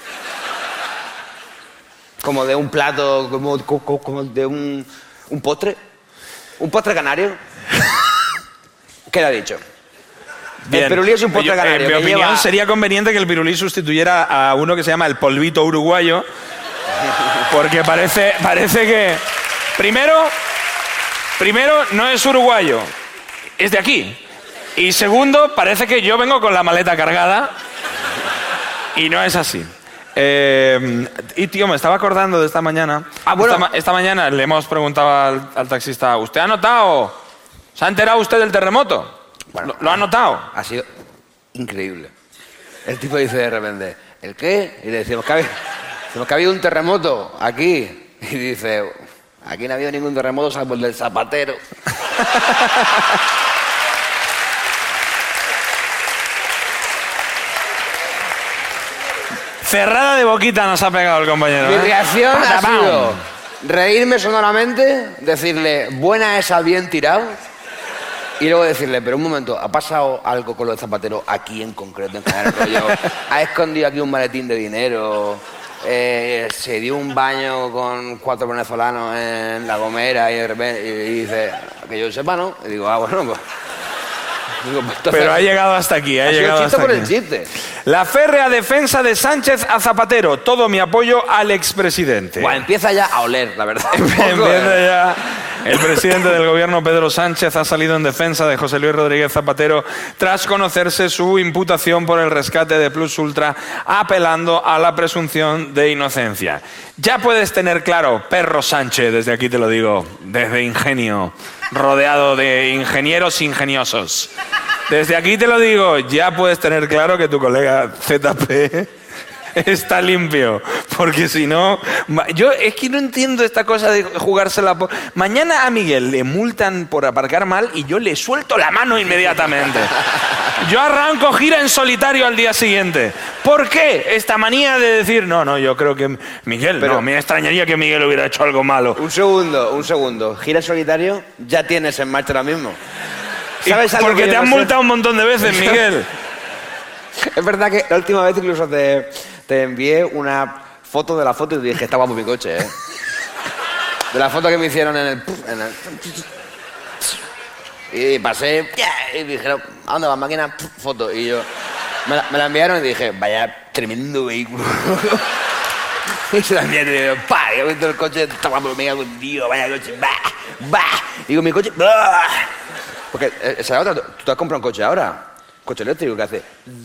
Como de un plato, como, como, como de un, un postre. ¿Un postre canario? ¿Qué le ha dicho? Bien. El pirulí es un postre Yo, canario. En mi que opinión, lleva- sería conveniente que el pirulí sustituyera a uno que se llama el polvito uruguayo. Porque parece, parece que. Primero. Primero, no es uruguayo. Es de aquí. Y segundo, parece que yo vengo con la maleta cargada. Y no es así. Eh, y tío, me estaba acordando de esta mañana. Ah, bueno. Esta, ma- esta mañana le hemos preguntado al, al taxista: ¿usted ha notado? ¿Se ha enterado usted del terremoto? Bueno, ¿Lo, lo ha notado? Ha sido increíble. El tipo dice de repente, ¿el qué? Y le decimos que ha habido, decimos que ha habido un terremoto aquí. Y dice, aquí no ha habido ningún terremoto salvo el del Zapatero. Cerrada de boquita nos ha pegado el compañero. Mi ¿eh? reacción ha ¡Patapam! sido reírme sonoramente, decirle, buena esa, bien tirado. Y luego decirle, pero un momento, ¿ha pasado algo con lo de Zapatero aquí en concreto, en general, rollo? ¿Ha escondido aquí un maletín de dinero? Eh, ¿Se dio un baño con cuatro venezolanos en La Gomera? Y, de repente, y dice, que yo sepa, ¿no? Y digo, ah, bueno, pues... Digo, pues entonces, Pero ha llegado hasta aquí, ha, ha sido llegado chiste hasta por aquí. el chiste. La férrea defensa de Sánchez a Zapatero. Todo mi apoyo al expresidente. Bueno, empieza ya a oler, la verdad. un poco, Empieza eh. ya. El presidente del gobierno, Pedro Sánchez, ha salido en defensa de José Luis Rodríguez Zapatero tras conocerse su imputación por el rescate de Plus Ultra, apelando a la presunción de inocencia. Ya puedes tener claro, perro Sánchez, desde aquí te lo digo, desde Ingenio, rodeado de ingenieros ingeniosos. Desde aquí te lo digo, ya puedes tener claro que tu colega Z P está limpio, porque si no... Yo es que no entiendo esta cosa de jugársela por... Mañana a Miguel le multan por aparcar mal y yo le suelto la mano inmediatamente. Yo arranco gira en solitario al día siguiente. ¿Por qué esta manía de decir, no, no, yo creo que Miguel, Pero- no, me extrañaría que Miguel hubiera hecho algo malo? Un segundo, un segundo. Gira solitario, ya tienes en marcha ahora mismo. Y ¿Sabes algo porque que te yo han no sé? multado un montón de veces, Miguel. Es verdad que la última vez incluso te, te envié una foto de la foto y te dije, está guapo mi coche, ¿eh? De la foto que me hicieron en el... en el- y pasé, y dijeron, ¿a dónde vas, máquina? Foto. Y yo, me la, me la enviaron y dije, vaya tremendo vehículo. Y se la enviaron y digo, pa, y he visto el coche, está guapo, me cago en Dios, vaya coche, va, va. Digo, mi coche, bah. Porque eh, esa es otra, tú te has comprado un coche ahora, coche eléctrico que hace...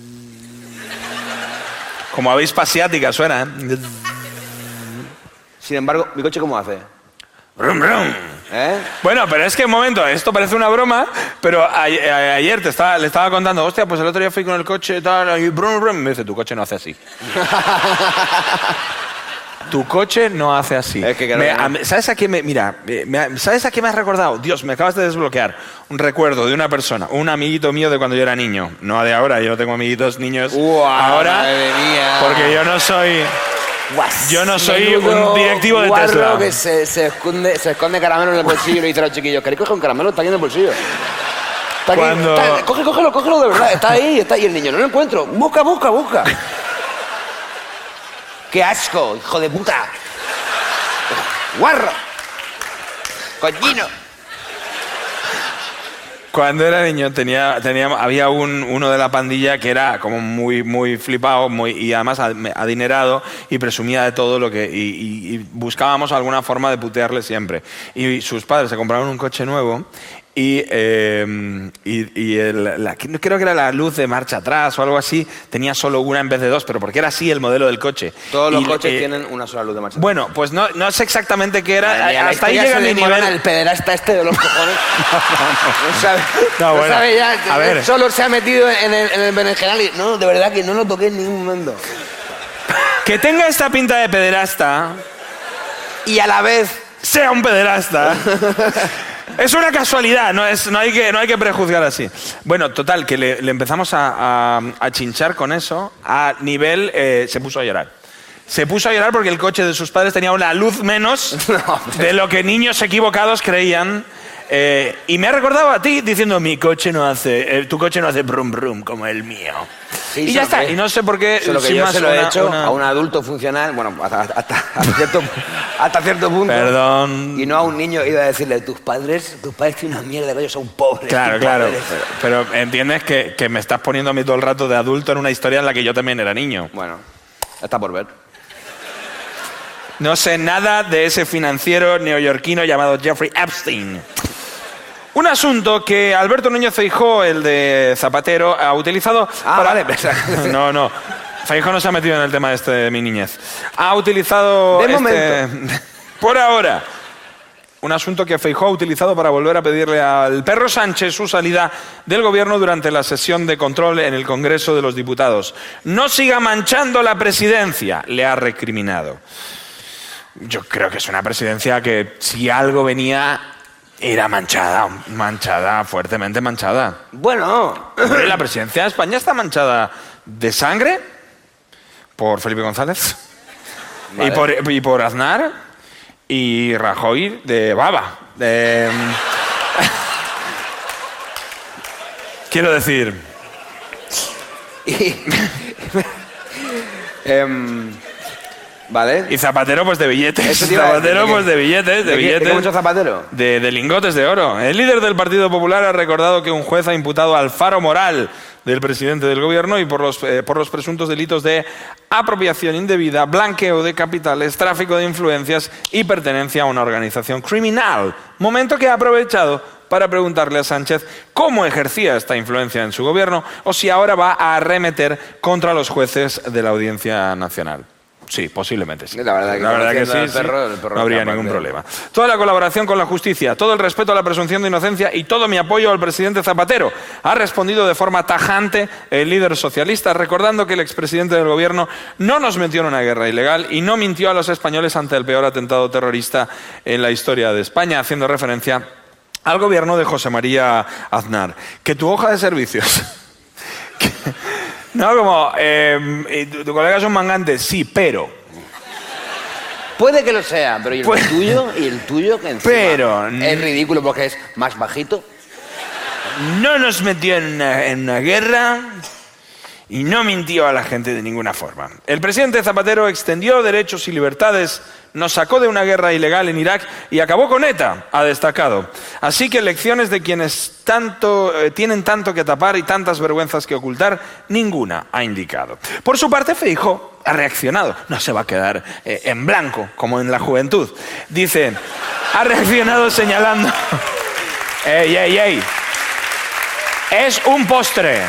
Como avispa asiática suena, ¿eh? Sin embargo, ¿mi coche cómo hace? Brum, brum. ¿Eh? Bueno, pero es que, un momento, esto parece una broma, pero a- a- ayer te estaba, le estaba contando, hostia, pues el otro día fui con el coche tal, y brum, brum, me dice, tu coche no hace así. Tu coche no hace así. Es que claro, Me- ¿no? a mí- ¿Sabes a qué me, mira, me- me- ¿sabes a qué me has recordado? Dios, me acabas de desbloquear un recuerdo de una persona, un amiguito mío de cuando yo era niño. No de ahora, yo tengo amiguitos niños Guau, ahora, madre mía. porque yo no soy... Yo no soy Menudo un directivo de guarro Tesla. que se, se, esconde, se esconde caramelo en el bolsillo y le dice a los chiquillos, ¿queréis coger un caramelo? Está aquí en el bolsillo. Está aquí, Cuando- está- coge, cógelo, cógelo de verdad. Está ahí, está ahí el niño. No lo encuentro. Busca, busca, busca. ¡Qué asco, hijo de puta! ¡Guarro! ¡Cochino! Cuando era niño tenía, tenía, había un, uno de la pandilla que era como muy, muy flipado muy, y además ad- adinerado y presumía de todo lo que... Y, y- y buscábamos alguna forma de putearle siempre. Y sus padres se compraron un coche nuevo y, eh, y, y el- la- creo que era la luz de marcha atrás o algo así, tenía solo una en vez de dos, pero porque era así el modelo del coche. Todos los Y, coches eh, tienen una sola luz de marcha. Bueno, pues no, no sé exactamente qué era. Madre mía, la Hasta ahí historia llega se mi desmorona, nivel. el pederasta este de los cojones. No sabe, No, no bueno, sabe ya. a ver. Solo se ha metido en el, en el berenjenal y... No, de verdad que no lo toqué en ningún momento. Que tenga esta pinta de pederasta, Y a la vez... sea un pederasta. Es una casualidad, no, es, no, hay que, no hay que prejuzgar así. Bueno, total, que le, le empezamos a, a- a chinchar con eso a nivel... eh, se puso a llorar. Se puso a llorar porque el coche de sus padres tenía una luz menos de lo que niños equivocados creían. Eh, y me ha recordado a ti diciendo, mi coche no hace... eh, tu coche no hace brum brum como el mío. Sí, y sé ya lo está. que- Y no sé por qué... sé lo que sin yo más, se lo he una- hecho una- a un adulto funcional, bueno, hasta, hasta- hasta cierto, hasta cierto punto. Perdón. Y no a un niño iba a decirle, tus padres, tus padres tienen una mierda, ellos son pobres. Claro, tus claro. padres". Pero, pero entiendes que, que me estás poniendo a mí todo el rato de adulto en una historia en la que yo también era niño. Bueno, está por ver. No sé nada de ese financiero neoyorquino llamado Jeffrey Epstein. Un asunto que Alberto Núñez Feijóo, el de Zapatero, ha utilizado... Ah, vale. No, no. Feijóo no se ha metido en el tema este de mi niñez. Ha utilizado... De este- momento. Por ahora. Un asunto que Feijóo ha utilizado para volver a pedirle al perro Sánchez su salida del gobierno durante la sesión de control en el Congreso de los Diputados. No siga manchando la presidencia, le ha recriminado. Yo creo que es una presidencia que si algo venía era manchada, manchada, fuertemente manchada. Bueno, Hombre, la presidencia de España está manchada de sangre por Felipe González Vale. y, por, y por Aznar. Y Rajoy de baba. De... Quiero decir... y- Em, vale. Y Zapatero, pues de billetes. Eso te iba a decir, Zapatero, ¿de qué? pues de billetes, de, ¿De qué- billetes. de qué mucho Zapatero? De, de lingotes de oro. El líder del Partido Popular ha recordado que un juez ha imputado al faro moral del presidente del gobierno y por los, eh, por los presuntos delitos de apropiación indebida, blanqueo de capitales, tráfico de influencias y pertenencia a una organización criminal. Momento que ha aprovechado para preguntarle a Sánchez cómo ejercía esta influencia en su gobierno o si ahora va a arremeter contra los jueces de la Audiencia Nacional. Sí, posiblemente sí. La verdad que conociendo al perro, el perro no habría capaz ningún de- problema. Toda la colaboración con la justicia, todo el respeto a la presunción de inocencia y todo mi apoyo al presidente Zapatero. Ha respondido de forma tajante el líder socialista, recordando que el expresidente del gobierno no nos metió en una guerra ilegal y no mintió a los españoles ante el peor atentado terrorista en la historia de España, haciendo referencia al gobierno de José María Aznar. Que tu hoja de servicios... que- no, como, eh, tu, tu colega es un mangante, sí, pero... Puede que lo sea, pero ¿y el Pues- tuyo? ¿Y el tuyo? Que encima Pero- es ridículo porque es más bajito. No nos metió en una, en una guerra y no mintió a la gente de ninguna forma. El presidente Zapatero extendió derechos y libertades, nos sacó de una guerra ilegal en Irak y acabó con ETA, ha destacado. Así que lecciones de quienes tanto, eh, tienen tanto que tapar y tantas vergüenzas que ocultar, ninguna ha indicado. Por su parte, Feijóo ha reaccionado. No se va a quedar eh, en blanco, como en la juventud. Dice, ha reaccionado señalando... ¡Ey, ey, ey! Es un postre.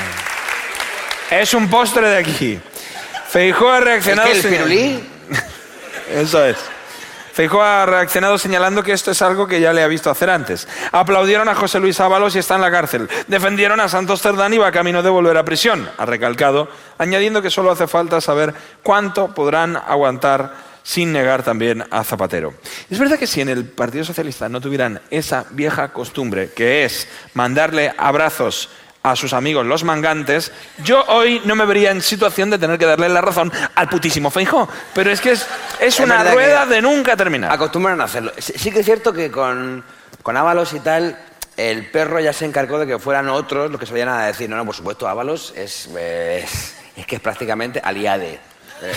Es un postre de aquí. Feijóo ha reaccionado... ¿Es que el señal- pirulí? Eso es. Feijóo ha reaccionado señalando que esto es algo que ya le ha visto hacer antes. Aplaudieron a José Luis Ábalos y está en la cárcel. Defendieron a Santos Cerdán y va camino de volver a prisión, ha recalcado, añadiendo que solo hace falta saber cuánto podrán aguantar sin negar también a Zapatero. Es verdad que si en el Partido Socialista no tuvieran esa vieja costumbre, que es mandarle abrazos a sus amigos los mangantes, yo hoy no me vería en situación de tener que darle la razón al putísimo Feijóo. Pero es que es, es Es una verdad rueda que de nunca terminar. Acostumbran a hacerlo. Sí, sí que es cierto que con, con Ábalos y tal, el perro ya se encargó de que fueran otros los que salían a decir, no, no, por supuesto, Ábalos es, es, es que es prácticamente aliade. Eh,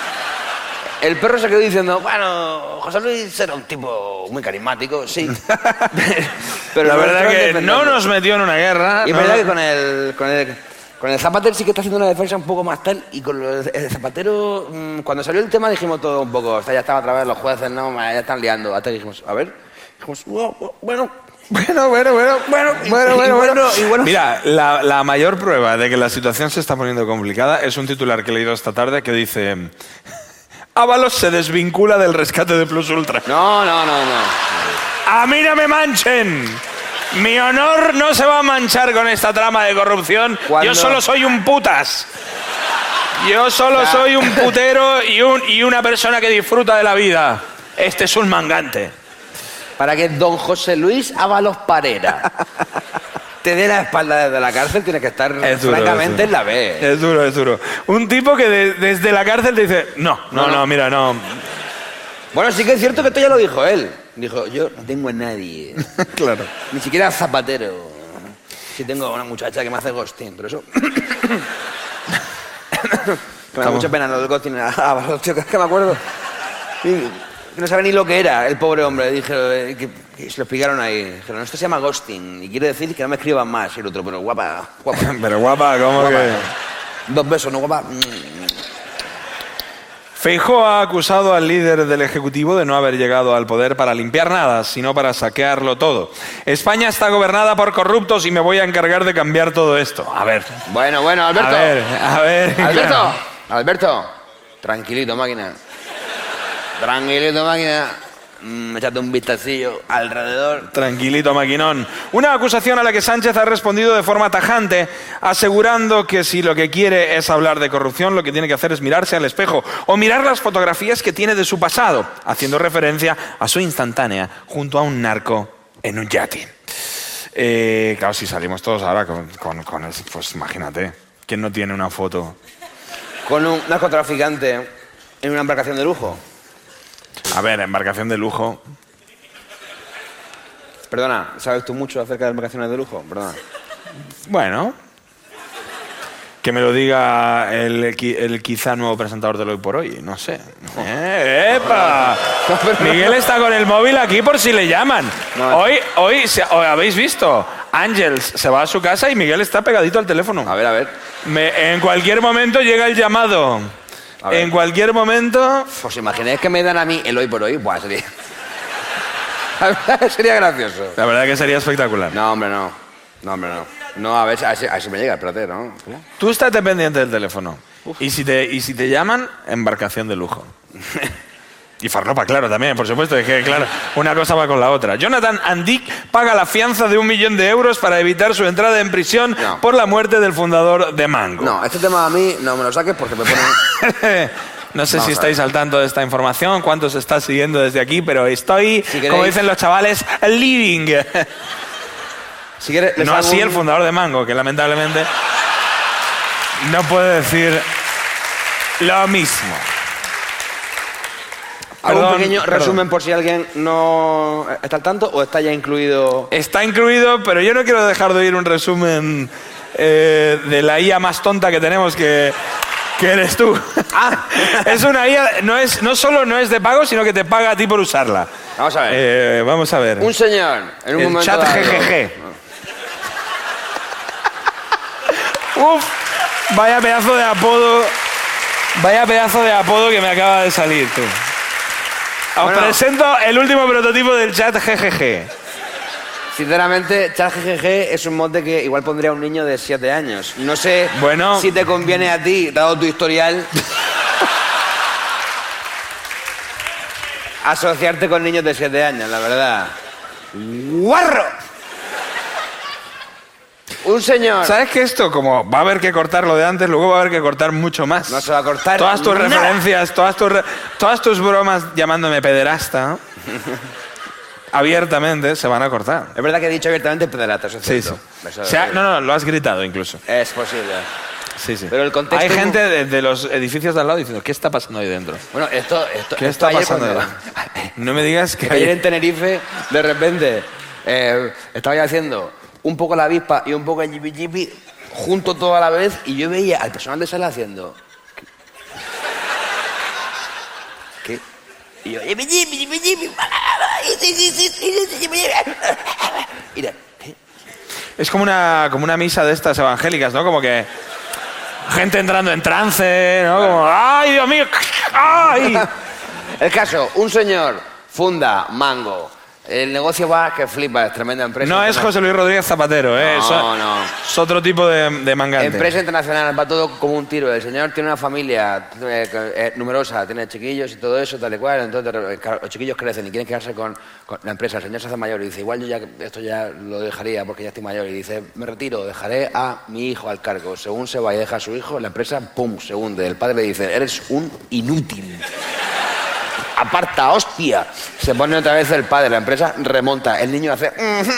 El perro se quedó diciendo, bueno, José Luis era un tipo muy carismático, sí. Pero la no verdad entró en que defenderlo. no nos metió en una guerra. Y es no- verdad que con el, con el, con el Zapatero sí que está haciendo una defensa un poco más tal. Y con los- el Zapatero, mmm, cuando salió el tema dijimos todo un poco, o sea, ya estaba otra vez los jueces, no, ya están liando. Hasta que dijimos, a ver, dijimos, "Wow, wow, bueno, Bueno, bueno, bueno, bueno, y- bueno, y bueno, bueno. bueno, y bueno". Mira, la, la mayor prueba de que la situación se está poniendo complicada es un titular que he leído esta tarde que dice: Ábalos se desvincula del rescate de Plus Ultra. no, no, no, no. ¡A mí no me manchen! Mi honor no se va a manchar con esta trama de corrupción. ¿Cuándo? Yo solo soy un putas. Yo solo Ya. soy un putero y, un, y una persona que disfruta de la vida. Este es un mangante. Para que don José Luis Ábalos Parera te dé la espalda desde la cárcel, tiene que estar Es duro, francamente es en la B. Es duro, es duro. Un tipo que de- desde la cárcel te dice, no, no, No, no, no. mira, no. Bueno, sí que es cierto que esto ya lo dijo él. Dijo, yo no tengo a nadie. Claro. Ni siquiera a Zapatero. Sí tengo una muchacha que me hace ghosting, pero eso... que me da mucha pena lo del ghosting. Ah, tío, que es que me acuerdo. Y no sabe ni lo que era el pobre hombre. Dije, eh, que, que se lo explicaron ahí. Dijeron, esto se llama ghosting y quiere decir que no me escriban más. Y el otro, pero guapa, guapa. Pero guapa, ¿cómo guapa. que...? Dos besos, ¿no, guapa? Feijóo ha acusado al líder del Ejecutivo de no haber llegado al poder para limpiar nada, sino para saquearlo todo. España está gobernada por corruptos y me voy a encargar de cambiar todo esto. A ver, Bueno, bueno, Alberto. a ver, a ver. Alberto, claro. Alberto, tranquilito, máquina. Tranquilito, máquina. mm, echate un vistacillo alrededor. Tranquilito, maquinón. Una acusación a la que Sánchez ha respondido de forma tajante, asegurando que si lo que quiere es hablar de corrupción, lo que tiene que hacer es mirarse al espejo o mirar las fotografías que tiene de su pasado, haciendo referencia a su instantánea junto a un narco en un yate. Eh, claro, si salimos todos ahora con, con, con el, pues imagínate, ¿quién no tiene una foto? Con un narcotraficante en una embarcación de lujo. A ver, embarcación de lujo. Perdona, ¿sabes tú mucho acerca de embarcaciones de lujo? Perdona. Bueno, que me lo diga el, el quizá nuevo presentador de Hoy por Hoy, no sé. ¡Eh, ¡Epa! Miguel está con el móvil aquí por si le llaman. No. Hoy, hoy, se- hoy habéis visto, Ángels se va a su casa y Miguel está pegadito al teléfono. A ver, a ver. Me- en cualquier momento llega el llamado. A ver. En cualquier momento... ¿Os imagináis que me dan a mí el hoy por hoy? Buah, sería... sería gracioso. La verdad que sería espectacular. No, hombre, no. No, hombre, no. No, a ver, si- a ver, si- a ver si me llega, espérate, ¿no? Tú estate pendiente del teléfono. Y si, te, y si te llaman, embarcación de lujo. Y farlopa, claro, también, por supuesto. Es que, claro, una cosa va con la otra. Jonathan Andic paga la fianza de un millón de euros para evitar su entrada en prisión No. por la muerte del fundador de Mango. No, este tema a mí no me lo saques porque me ponen... No sé Vamos si a estáis al tanto de esta información, cuántos está siguiendo desde aquí, pero estoy, Si queréis- como dicen los chavales, living. Si quieres, les No hago así un- el fundador de Mango, que lamentablemente no puede decir lo mismo. Hago un Perdón, pequeño perdón. resumen por si alguien no está al tanto o está ya incluido... Está incluido, pero yo no quiero dejar de oír un resumen eh, de la I A más tonta que tenemos, que, que eres tú. Ah. Es una I A, no, es, no solo no es de pago, sino que te paga a ti por usarla. Vamos a ver. Eh, vamos a ver. Un señor, en un El momento chat dado- G G G. Uf, vaya pedazo de apodo, vaya pedazo de apodo que me acaba de salir, tú. Os Bueno. presento el último prototipo del chat G G G. Sinceramente, ChatGG es un mote que igual pondría un niño de siete años. No sé Bueno. si te conviene a ti, dado tu historial, asociarte con niños de siete años, la verdad. ¡Guarro! Un señor... ¿Sabes que esto, como va a haber que cortar lo de antes, luego va a haber que cortar mucho más? No se va a cortar Todas tus nada. referencias, todas tus, re- todas tus bromas llamándome pederasta, abiertamente se van a cortar. Es verdad que he dicho abiertamente pederasta, eso es Sí, sí. cierto. Eso O es- sea, no, no, lo has gritado incluso. Es posible. Sí, sí. Pero el contexto- Hay gente de, de los edificios de al lado diciendo, ¿qué está pasando ahí dentro? Bueno, esto... esto ¿Qué esto está ayer pasando cuando- ahí? No me digas que... Ayer hay- en Tenerife, de repente, eh, estaba yo haciendo un poco la avispa y un poco el jipi jipi junto toda la vez y yo veía al personal de sala haciendo... ¿Qué? Y yo... "Jipi, jipi, jipi, jipi". Mira, ¿qué? Es como una, como una misa de estas evangélicas, ¿no? Como que... Gente entrando en trance, ¿no? Como, ¡ay, Dios mío! ¡Ay! El caso, un señor funda Mango. El negocio va que flipa, es tremenda empresa. No es José Luis Rodríguez Zapatero, ¿eh? No, Eso- no. Es otro tipo de, de mangante. Empresa internacional, va todo como un tiro. El señor tiene una familia eh, eh, numerosa, tiene chiquillos y todo eso, tal y cual. Entonces, de repente, claro, los chiquillos crecen y quieren quedarse con, con la empresa. El señor se hace mayor y dice, igual yo ya esto ya lo dejaría porque ya estoy mayor. Y dice, me retiro, dejaré a mi hijo al cargo. Según se va y deja a su hijo, la empresa, pum, se hunde. El padre le dice, eres un inútil. Aparta, hostia. Se pone otra vez el padre, la empresa remonta. El niño hace...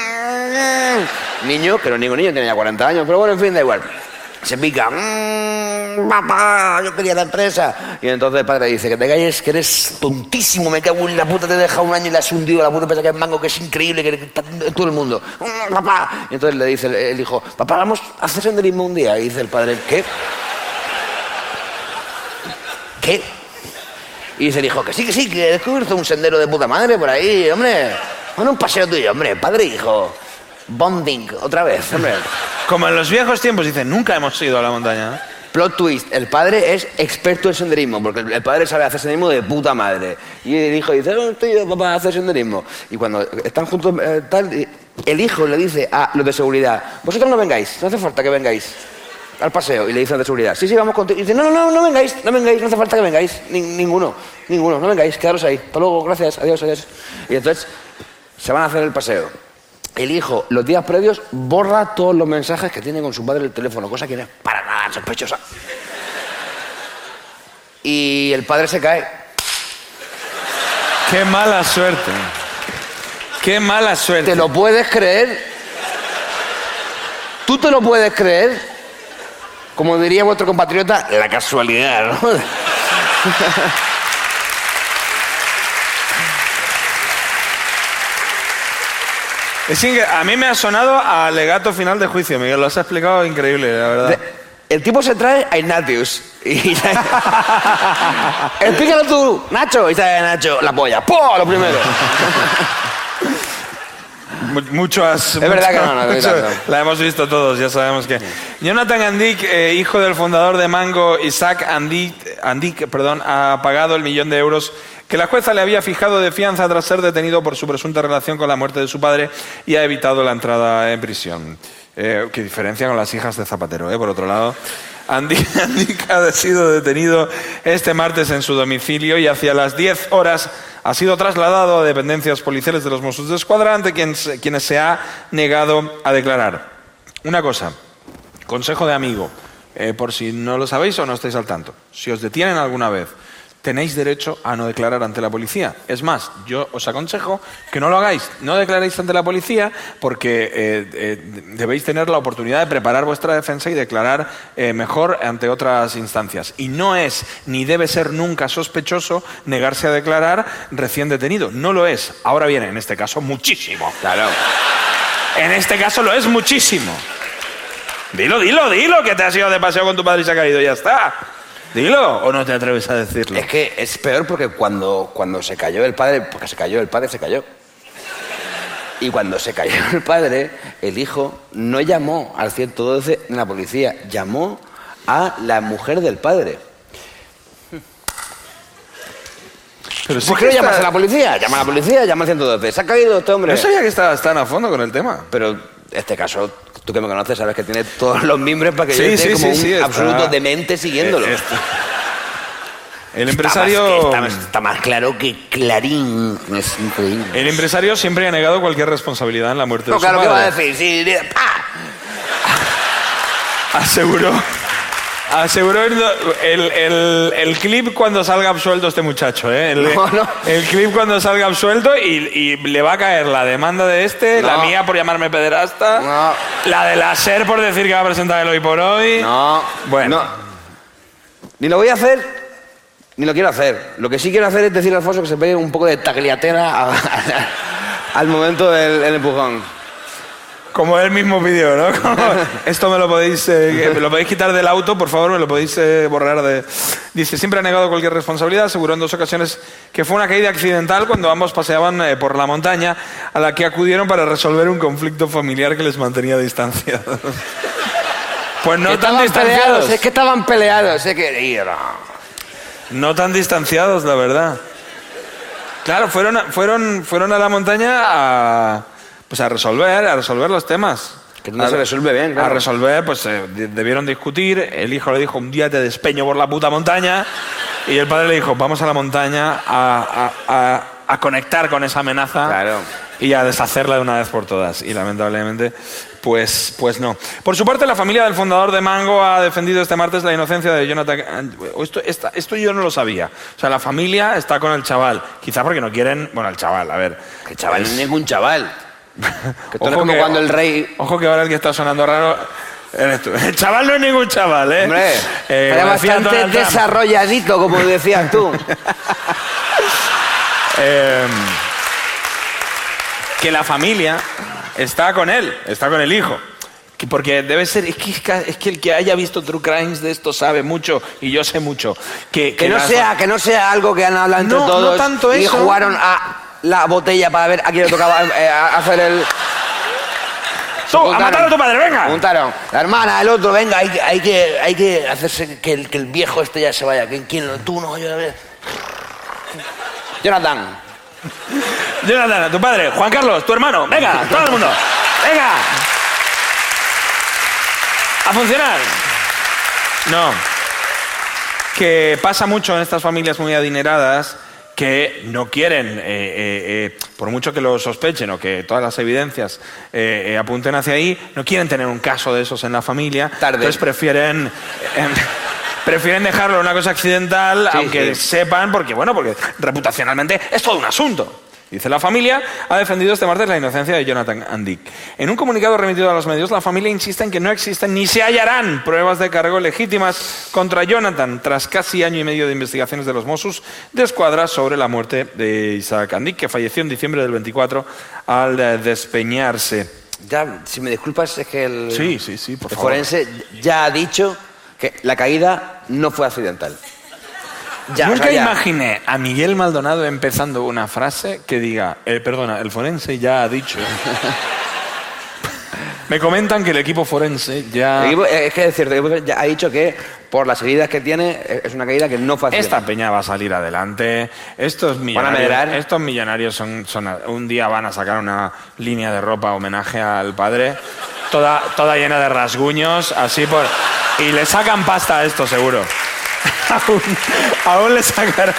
Niño, que no es ningún niño, tiene ya cuarenta años, pero bueno, en fin, da igual. Se pica. "Mm, papá, yo quería la empresa". Y entonces el padre dice, que te calles, que eres tontísimo, me cago en la puta, te he dejado un año y le has hundido la puta empresa que es Mango, que es increíble, que está en todo el mundo. "Mm, papá". Y entonces le dice el, el hijo, papá, vamos a hacer senderismo un día. Y dice el padre, ¿qué? ¿Qué? Y dice el hijo, que sí, que sí, que he descubierto un sendero de puta madre por ahí, hombre. Bueno, un paseo tuyo, hombre, padre e hijo. Bonding, otra vez, hombre. Como en los viejos tiempos, dicen, nunca hemos ido a la montaña, ¿no? Plot twist, el padre es experto en senderismo, porque el padre sabe hacer senderismo de puta madre. Y el hijo dice, oh, estoy yo, papá, a hacer senderismo. Y cuando están juntos, eh, tal, el hijo le dice a los de seguridad, vosotros no vengáis, no hace falta que vengáis. al paseo. Y le dice al de seguridad, sí, sí, vamos contigo. Y dice, no, no, no, no vengáis, no vengáis, no hace falta que vengáis. Ni, ninguno, ninguno, no vengáis, quedaros ahí. Hasta luego, gracias, adiós, adiós. Y entonces se van a hacer el paseo. El hijo, los días previos, borra todos los mensajes que tiene con su padre en el teléfono, cosa que no es para nada sospechosa. Y el padre se cae. Qué mala suerte. Qué mala suerte. ¿Te lo puedes creer? ¿Tú te lo puedes creer? Como diría vuestro compatriota, la casualidad, ¿no? Es incre- a mí me ha sonado a alegato final de juicio, Miguel. Lo has explicado increíble, la verdad. De- el tipo se trae a Ignatius. Y explícalo tú, Nacho. Y trae a Nacho la polla. ¡Pum! Lo primero. Mu- Mucho has... Es verdad que no, no, no, mucho- no, no. La hemos visto todos, ya sabemos que... Jonathan Andic, eh, hijo del fundador de Mango, Isaac Andic, Andic, perdón, ha pagado el millón de euros que la jueza le había fijado de fianza tras ser detenido por su presunta relación con la muerte de su padre y ha evitado la entrada en prisión. Eh, qué diferencia con las hijas de Zapatero, ¿eh? Por otro lado. Andic, Andic ha sido detenido este martes en su domicilio y hacia las diez horas ha sido trasladado a dependencias policiales de los Mossos d'Esquadra, ante quienes, quienes se ha negado a declarar. Una cosa, consejo de amigo, eh, por si no lo sabéis o no estáis al tanto. Si os detienen alguna vez, tenéis derecho a no declarar ante la policía. Es más, yo os aconsejo que no lo hagáis. No declaréis ante la policía porque eh, eh, debéis tener la oportunidad de preparar vuestra defensa y declarar eh, mejor ante otras instancias. Y no es, ni debe ser nunca sospechoso negarse a declarar recién detenido. No lo es. Ahora bien, en este caso, muchísimo. Claro. En este caso lo es muchísimo. Dilo, dilo, dilo, que te has ido de paseo con tu padre y se ha caído, ya está. Dilo, o no te atreves a decirlo. Es que es peor porque cuando, cuando se cayó el padre, porque se cayó el padre, se cayó. Y cuando se cayó el padre, el hijo no llamó al ciento doce en la policía, llamó a la mujer del padre. Pero sí ¿Por que qué no llamas está- a la policía? Llama a la policía, llama al ciento doce. Se ha caído este hombre. No sabía que estabas tan a fondo con el tema. Pero este caso, tú que me conoces, sabes que tiene todos los mimbres para que Sí, yo esté sí, como sí, un sí, está- absoluto demente siguiéndolo. Eh, este- El empresario... Está más, está- está más claro que Clarín. Es increíble. El empresario siempre ha negado cualquier responsabilidad en la muerte No, de su claro, ¿qué va a padre. decir? Sí, di- ¡pah! Aseguró... Aseguró el, el, el- el clip cuando salga absuelto este muchacho, ¿eh? El, No, no. el clip cuando salga absuelto y, y le va a caer la demanda de este, No. la mía por llamarme pederasta, No. la de la SER por decir que va a presentar el Hoy por Hoy. No. Bueno. No. Ni lo voy a hacer, ni lo quiero hacer. Lo que sí quiero hacer es decirle a Alfonso que se pegue un poco de tagliatela a- al momento del el empujón. Como él mismo pidió, ¿no? Como, esto me lo podéis, eh, me lo podéis quitar del auto, por favor, me lo podéis eh, borrar de... Dice, siempre ha negado cualquier responsabilidad, aseguró en dos ocasiones que fue una caída accidental cuando ambos paseaban eh, por la montaña a la que acudieron para resolver un conflicto familiar que les mantenía distanciados. Pues no Que tan estaban peleados, distanciados. es que estaban peleados, es que... y no. No tan distanciados, la verdad. Claro, fueron, a- fueron, fueron a la montaña a... Pues a resolver, a resolver los temas. Que no A- se resuelve bien, claro. A resolver, pues eh, de- debieron discutir. El hijo le dijo, un día te despeño por la puta montaña. Y el padre le dijo, vamos a la montaña a, a- a- a conectar con esa amenaza. Claro. Y a deshacerla de una vez por todas. Y lamentablemente, pues, pues no. Por su parte, la familia del fundador de Mango ha defendido este martes la inocencia de Jonathan. Esto, esta- esto yo no lo sabía. O sea, la familia está con el chaval. Quizá porque no quieren... Bueno, el chaval, a ver. Que chaval, no es ningún chaval. Que esto no es Ojo como que- cuando el rey... Ojo que ahora el que está sonando raro eres tú. El chaval no es ningún chaval, ¿eh? Hombre, Eh, era como decía bastante Donald Trump. desarrolladito, como decías tú. Eh, que la familia está con él, está con el hijo. Que porque debe ser, es que, es que el que haya visto True Crimes de esto sabe mucho y yo sé mucho. Que, Que no las- sea, que no sea algo que han hablado entre No, no todos tanto y eso. jugaron a la botella para ver a quién le tocaba eh, a hacer el... Tú, a matar a tu padre, venga. Preguntaron, la hermana, el otro, venga, hay, que- hay, que, hay que hacerse que el, que el viejo este ya se vaya. ¿Quién? quién? Tú no, yo... Jonathan. Jonathan, tu padre, Juan Carlos, tu hermano, venga, todo el mundo, venga. A funcionar. No. Que pasa mucho en estas familias muy adineradas que no quieren, eh, eh, eh, por mucho que lo sospechen o que todas las evidencias eh, eh, apunten hacia ahí, no quieren tener un caso de esos en la familia. Tarde. Entonces prefieren... Eh, prefieren dejarlo una cosa accidental, Sí, aunque sí. sepan, porque bueno, porque reputacionalmente es todo un asunto. Dice, la familia ha defendido este martes la inocencia de Jonathan Andick. En un comunicado remitido a los medios, la familia insiste en que no existen ni se hallarán pruebas de cargo legítimas contra Jonathan tras casi año y medio de investigaciones de los Mossos de Escuadra sobre la muerte de Isaac Andick, que falleció en diciembre del veinticuatro al eh, despeñarse. Ya, si me disculpas, es que el, Sí, sí, sí, por el favor. forense ya ha dicho que la caída no fue accidental. Ya, Nunca o sea, ya. imaginé a Miguel Maldonado empezando una frase que diga, eh, perdona, el forense ya ha dicho. Me comentan que el equipo forense ya... El equipo- es que es cierto, el equipo ya ha dicho que por las heridas que tiene es una caída que no fue accidental. Esta peña va a salir adelante. Estos millonarios, medrar. estos millonarios son, son... Un día van a sacar una línea de ropa homenaje al padre, toda, toda llena de rasguños, así por... Y le sacan pasta a esto, seguro. aún, aún le sacan...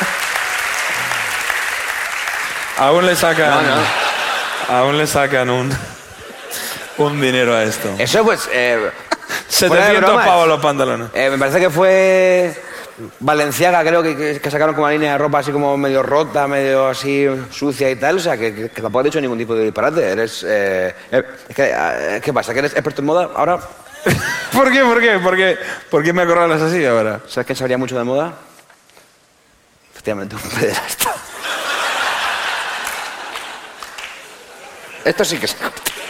Aún le sacan... No, no. Aún le sacan un... Un dinero a esto. Eso pues... Eh, fuera de setecientos bromas, pavos los pantalones. eh, me parece que fue Valenciaga, creo que, que, que sacaron como una línea de ropa así como medio rota, medio así sucia y tal. O sea, que, que, que tampoco has dicho ningún tipo de disparate. Eres... Eh, eh, es que, eh, ¿qué pasa? ¿Que eres experto en moda ahora? ¿Por qué? ¿Por qué? ¿Por qué? ¿Por qué me acorralas así ahora? ¿Sabes quién sabría mucho de moda? Efectivamente, un pederasta. Esto sí que se...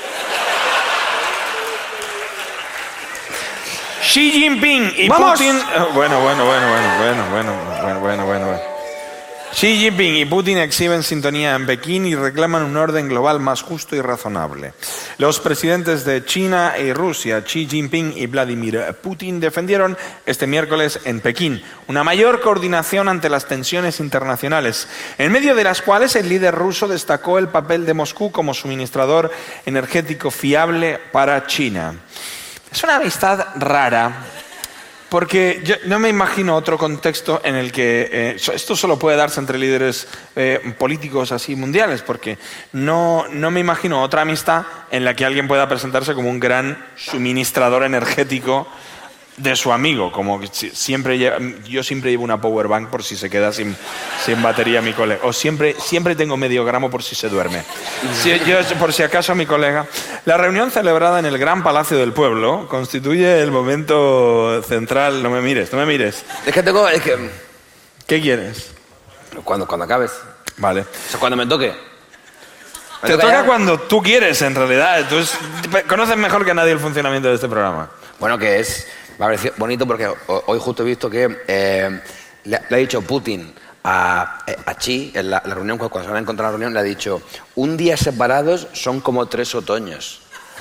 Xi Jinping y ¡Vamos! Putin... Oh, Bueno, bueno, bueno, bueno, bueno, bueno, bueno, bueno, bueno, bueno. Xi Jinping y Putin exhiben sintonía en Pekín y reclaman un orden global más justo y razonable. Los presidentes de China y Rusia, Xi Jinping y Vladimir Putin, defendieron este miércoles en Pekín una mayor coordinación ante las tensiones internacionales, en medio de las cuales el líder ruso destacó el papel de Moscú como suministrador energético fiable para China. Es una amistad rara, porque yo no me imagino otro contexto en el que eh, esto solo puede darse entre líderes eh, políticos así mundiales, porque no, no me imagino otra amistad en la que alguien pueda presentarse como un gran suministrador energético de su amigo, como que si- siempre lleva- yo siempre llevo una power bank por si se queda sin, sin batería mi colega, o siempre, siempre tengo medio gramo por si se duerme. Si- yo, por si acaso mi colega. La reunión celebrada en el Gran Palacio del Pueblo constituye el momento central. No me mires, no me mires. Es que tengo... Es que... ¿Qué quieres? Cuando, cuando acabes. Vale. O sea, cuando me toque. Me Te toca toca ya. cuando tú quieres, en realidad. Entonces, conoces mejor que nadie el funcionamiento de este programa. Bueno, que es... Me ha parecido bonito porque ho- hoy justo he visto que eh, le, le ha dicho Putin a, a Xi, en la, la reunión, cuando se van a encontrar en la reunión, le ha dicho, un día separados son como tres otoños.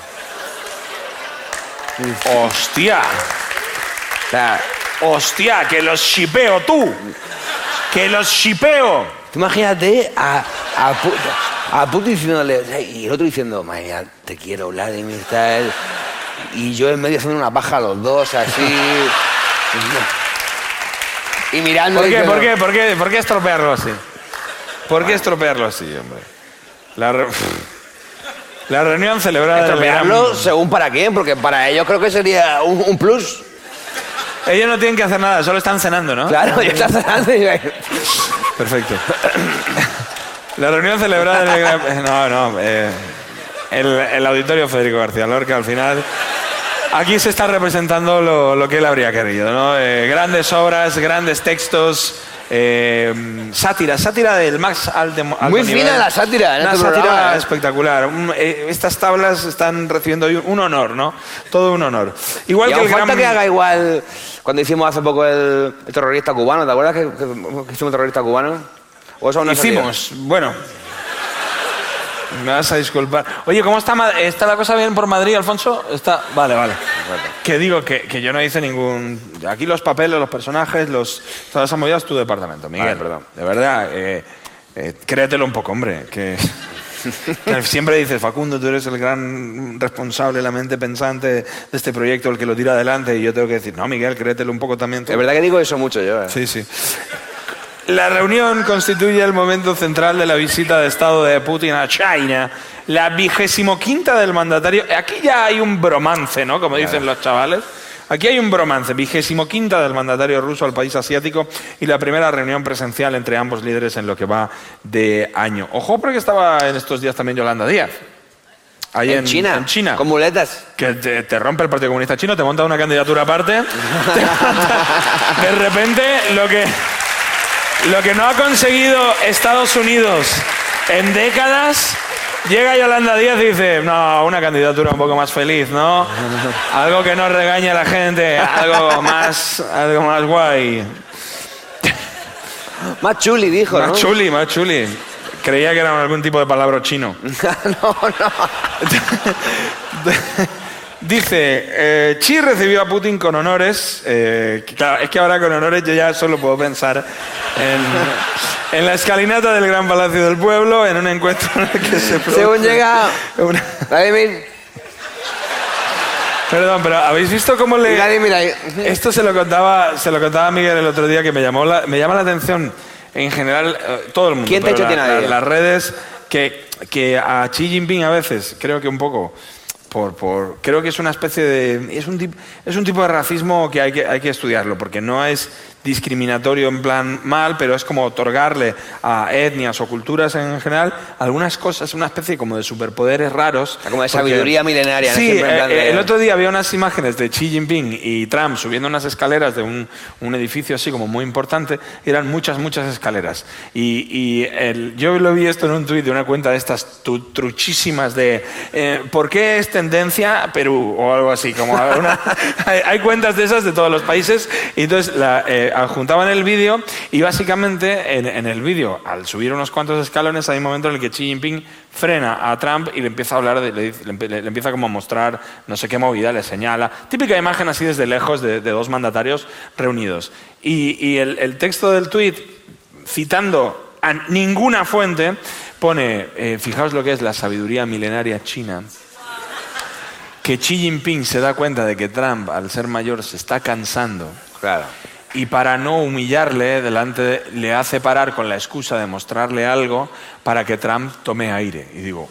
¡Hostia! O sea, ¡Hostia! ¡Que los shipeo tú! ¡Que los shipeo! tú imagínate a, a, Pu- a Putin diciéndole, o sea, y el otro diciendo, madre mía, te quiero, Vladimir, tal. Y yo en medio haciendo una paja a los dos, así. Y mirando. ¿Por qué, diciendo, por qué, por qué, por qué estropearlo así? ¿Por qué estropearlo así, hombre? La, re- la reunión celebrada en el Estropearlo Gran- según para quién, porque para ellos creo que sería un, un plus. Ellos no tienen que hacer nada, solo están cenando, ¿no? Claro, ya está cenando y... Perfecto. La reunión celebrada en el Gran... No, no. eh, el, el auditorio Federico García Lorca, al final... Aquí se está representando lo, lo que él habría querido, ¿no? Eh, grandes obras, grandes textos, eh, sátira, sátira del más alto, alto Muy nivel. fina la sátira en Una este sátira programa, ¿eh? espectacular. Un- eh, estas tablas están recibiendo hoy un, un honor, ¿no? Todo un honor. Igual Y que aún el falta gran... que haga igual cuando hicimos hace poco el, el terrorista cubano, ¿te acuerdas que, que- que hicimos el terrorista cubano? ¿O eso aún no ha salido? Hicimos, bueno... Me vas a disculpar. Oye, ¿cómo está, Ma- está la cosa bien por Madrid, Alfonso? Está... Vale, vale. Que digo que, que yo no hice ningún... Aquí los papeles, los personajes, los... todas esas movidas, tu departamento, Miguel. Vale, perdón. De verdad, eh, eh, créetelo un poco, hombre. Que... Siempre dices, Facundo, tú eres el gran responsable, la mente pensante de este proyecto, el que lo tira adelante. Y yo tengo que decir, no, Miguel, créetelo un poco también tú. Es verdad que digo eso mucho yo. ¿eh? Sí, sí. La reunión constituye el momento central de la visita de Estado de Putin a China, la vigésimo quinta del mandatario. Aquí ya hay un bromance, ¿no? Como dicen los chavales. Aquí hay un bromance, vigésimo quinta del mandatario ruso al país asiático y la primera reunión presencial entre ambos líderes en lo que va de año. Ojo, porque estaba en estos días también Yolanda Díaz. Ahí ¿En, en China? En China. ¿Con muletas? Que te, te rompe el Partido Comunista Chino, te monta una candidatura aparte. De repente, lo que... Lo que no ha conseguido Estados Unidos en décadas, llega Yolanda Díaz y dice, no, una candidatura un poco más feliz, ¿no? Algo que no regañe a la gente, algo más, algo más guay. Más chuli, dijo, Más ¿no? chuli, más chuli. Creía que era algún tipo de palabra chino. no, no. Dice, eh, Xi recibió a Putin con honores. Eh, claro, es que ahora con honores yo ya solo puedo pensar en, en la escalinata del Gran Palacio del Pueblo, en un encuentro en el que se produce... Según llega... Una... Vladimir. Perdón, pero ¿habéis visto cómo le...? Vladimir ahí. Esto se lo contaba, se lo contaba a Miguel el otro día, que me, llamó la, me llama la atención en general eh, todo el mundo. ¿Quién te ha hecho la, tiene la, ahí? Las redes, que, que a Xi Jinping a veces, creo que un poco... Por, por, creo que es una especie de... Es un, tip, es un tipo de racismo que hay, que hay que estudiarlo, porque no es discriminatorio en plan mal, pero es como otorgarle a etnias o culturas en general algunas cosas, una especie como de superpoderes raros. Como de sabiduría porque, milenaria. ¿no? Sí, Siempre en plan de... el otro día había unas imágenes de Xi Jinping y Trump subiendo unas escaleras de un, un edificio así como muy importante, y eran muchas, muchas escaleras. Y, y el, yo lo vi esto en un tuit de una cuenta de estas tu, truchísimas de eh, ¿por qué es tendencia Perú? O algo así. Como una, hay, hay cuentas de esas de todos los países, y entonces la... Eh, adjuntaban el vídeo y básicamente en, en el vídeo, al subir unos cuantos escalones, hay un momento en el que Xi Jinping frena a Trump y le empieza a hablar, de, le, le, le empieza como a mostrar no sé qué movida, le señala. Típica imagen así desde lejos de, de dos mandatarios reunidos. Y, y el, el texto del tuit, citando a ninguna fuente, pone, eh, fijaos lo que es la sabiduría milenaria china, que Xi Jinping se da cuenta de que Trump, al ser mayor, se está cansando. Claro. Y para no humillarle, delante de, le hace parar con la excusa de mostrarle algo para que Trump tome aire. Y digo,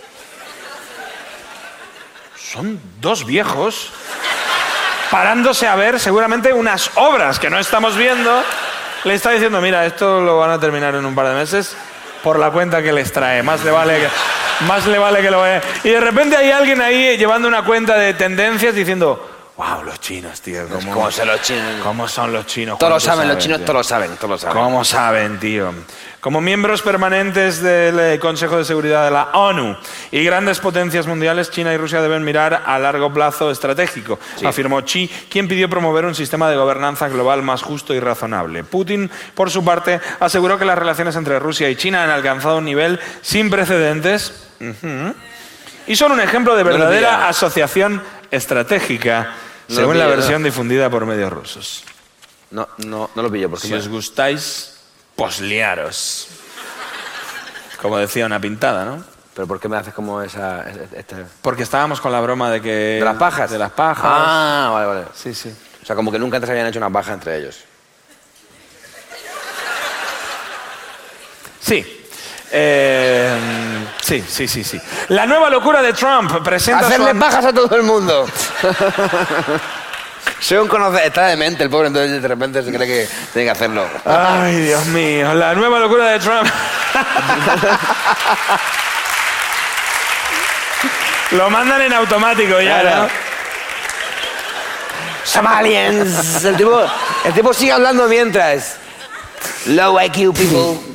son dos viejos parándose a ver seguramente unas obras que no estamos viendo. Le está diciendo, mira, esto lo van a terminar en un par de meses por la cuenta que les trae. Más le vale que, más le vale que lo vea. Y de repente hay alguien ahí llevando una cuenta de tendencias diciendo... Wow, los chinos, tío. ¿Cómo, ¿Cómo son los chinos? ¿Cómo son los chinos? Todos lo saben, los chinos tío? todos lo saben, todos lo saben. ¿Cómo saben, tío? Como miembros permanentes del Consejo de Seguridad de la ONU y grandes potencias mundiales, China y Rusia deben mirar a largo plazo estratégico, sí. afirmó Xi, quien pidió promover un sistema de gobernanza global más justo y razonable. Putin, por su parte, aseguró que las relaciones entre Rusia y China han alcanzado un nivel sin precedentes uh-huh, y son un ejemplo de verdadera no asociación estratégica, no según pillo, la versión no. difundida por medios rusos. No, no, no lo pillo. Porque si me... os gustáis, posliaros. Como decía una pintada, ¿no? ¿Pero por qué me haces como esa...? Esta... Porque estábamos con la broma de que... ¿De las pajas? De las pajas. Ah, vale, vale. Sí, sí. O sea, como que nunca antes habían hecho una paja entre ellos. Sí. Eh, sí, sí, sí, sí. La nueva locura de Trump presenta... Hacerle su... pajas a todo el mundo. Según conoce, está demente el pobre, entonces de repente se cree que tiene que hacerlo. Ay, Dios mío. La nueva locura de Trump... Lo mandan en automático ya, claro. ¿no? Somalians. El tipo, el tipo sigue hablando mientras. Low I Q people.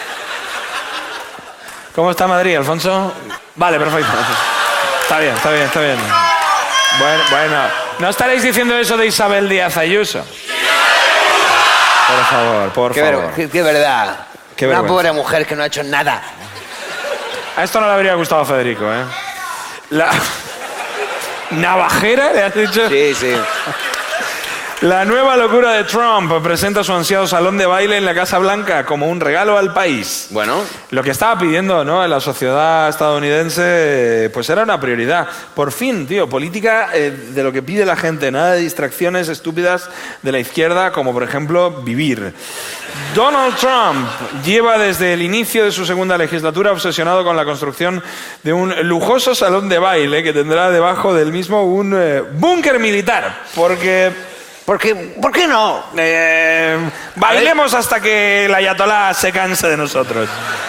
¿Cómo está Madrid, Alfonso? Vale, perfecto. Está bien, está bien, está bien. Bueno, bueno. ¿No estaréis diciendo eso de Isabel Díaz Ayuso? Por favor, por qué favor. Ver, qué, qué verdad. Qué Una vergüenza. pobre mujer que no ha hecho nada. A esto no le habría gustado a Federico, ¿eh? La... ¿Navajera, le has dicho? Sí, sí. La nueva locura de Trump presenta su ansiado salón de baile en la Casa Blanca como un regalo al país. Bueno. Lo que estaba pidiendo, ¿no?, en la sociedad estadounidense, pues era una prioridad. Por fin, tío, política eh, de lo que pide la gente, nada de distracciones estúpidas de la izquierda, como por ejemplo vivir. Donald Trump lleva desde el inicio de su segunda legislatura obsesionado con la construcción de un lujoso salón de baile que tendrá debajo del mismo un eh, búnker militar, porque... Porque, ¿por qué no? Eh, bailemos hasta que el ayatolá se canse de nosotros.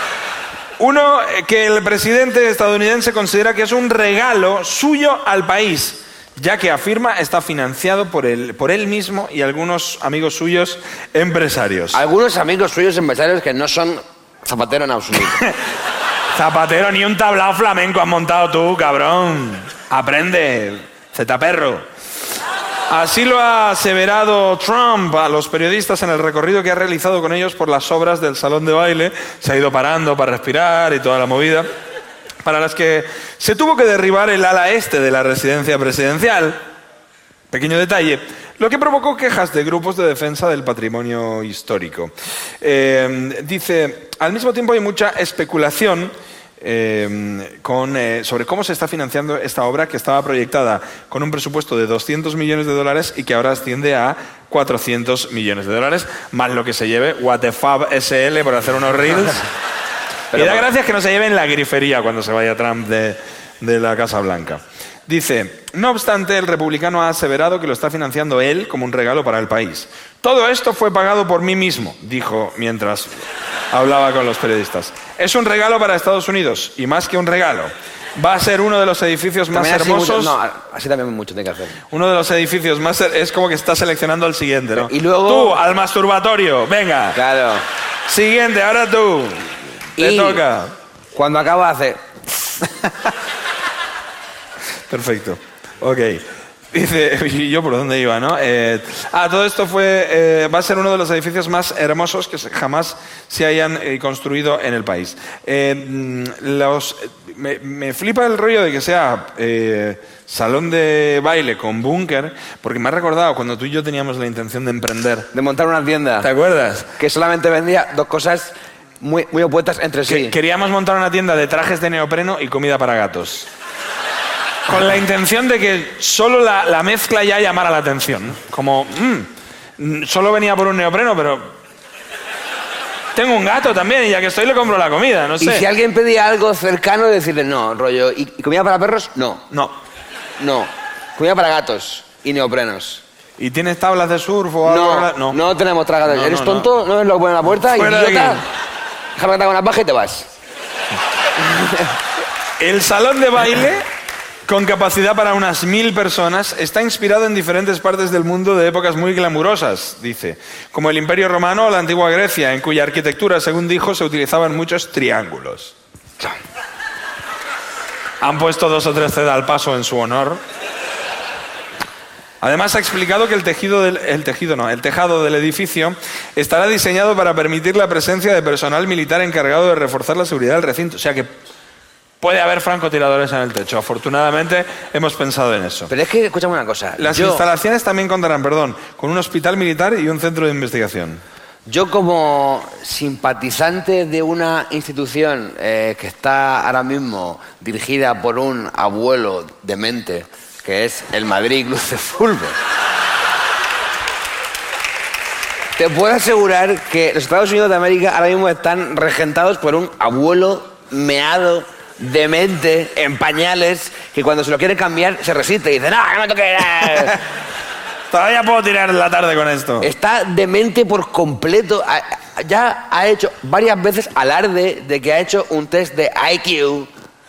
Uno que el presidente estadounidense considera que es un regalo suyo al país, ya que afirma está financiado por él, por él mismo y algunos amigos suyos empresarios. Algunos amigos suyos empresarios que no son Zapatero en absoluto. Zapatero, ni un tablao flamenco has montado tú, cabrón. Aprende, zetaperro. Así lo ha aseverado Trump a los periodistas en el recorrido que ha realizado con ellos por las obras del salón de baile. Se ha ido parando para respirar y toda la movida, para las que se tuvo que derribar el ala este de la residencia presidencial. Pequeño detalle, lo que provocó quejas de grupos de defensa del patrimonio histórico. Eh, dice, al mismo tiempo hay mucha especulación Eh, con, eh, sobre cómo se está financiando esta obra que estaba proyectada con un presupuesto de doscientos millones de dólares y que ahora asciende a cuatrocientos millones de dólares, más lo que se lleve What the Fab S L por hacer unos reels. Y da gracias que no se lleven la grifería cuando se vaya Trump de, de la Casa Blanca. Dice, no obstante, el republicano ha aseverado que lo está financiando él como un regalo para el país. Todo esto fue pagado por mí mismo, dijo mientras hablaba con los periodistas. Es un regalo para Estados Unidos, y más que un regalo. Va a ser uno de los edificios más También así hermosos... mucho- no, así también mucho tiene que hacer. Uno de los edificios más... her- Es como que está seleccionando al siguiente, ¿no? Y luego- Tú, al masturbatorio, venga. Claro. Siguiente, ahora tú. Te Y toca. cuando acaba hace... Perfecto. Ok. Dice, ¿y yo por dónde iba, no? Eh, ah, todo esto fue, eh, va a ser uno de los edificios más hermosos que se- jamás se hayan eh, construido en el país. Eh, mm, los, me, me flipa el rollo de que sea eh, salón de baile con búnker, porque me ha recordado cuando tú y yo teníamos la intención de emprender. De montar una tienda. ¿Te acuerdas? Que solamente vendía dos cosas muy, muy opuestas entre sí. Que- queríamos montar una tienda de trajes de neopreno y comida para gatos. Con la intención de que solo la, la mezcla ya llamara la atención. Como, mmm, solo venía por un neopreno, pero tengo un gato también y ya que estoy le compro la comida, no Y sé. si alguien pedía algo cercano, decirle no, rollo. ¿Y, y comida para perros? No. No. No. Comida para gatos y neoprenos. ¿Y tienes tablas de surf o algo? No, No. no, tenemos tragas. No, ¿Eres no, tonto? ¿No ves lo que pone en la puerta? Fuera de ¡Idiota! aquí. Déjame que te haga una paja y te vas. El salón de baile, con capacidad para unas mil personas, está inspirado en diferentes partes del mundo de épocas muy glamurosas, dice, como el Imperio Romano o la antigua Grecia, en cuya arquitectura, según dijo, se utilizaban muchos triángulos. Han puesto dos o tres ceda al paso en su honor. Además ha explicado que el tejido del, el tejido no, el tejado del edificio estará diseñado para permitir la presencia de personal militar encargado de reforzar la seguridad del recinto. O sea que puede haber francotiradores en el techo. Afortunadamente hemos pensado en eso. Pero es que, escúchame una cosa. Las yo, instalaciones también contarán, perdón, con un hospital militar y un centro de investigación. yo como simpatizante de una institución eh, que está ahora mismo dirigida por un abuelo demente, que es el Madrid Club de Fútbol, te puedo asegurar que los Estados Unidos de América ahora mismo están regentados por un abuelo meado, demente, en pañales, que cuando se lo quiere cambiar se resiste y dice, no, no me toques. Todavía puedo tirar la tarde con esto. Está demente por completo. Ha- ha- Ya ha hecho varias veces alarde de que ha hecho un test de I Q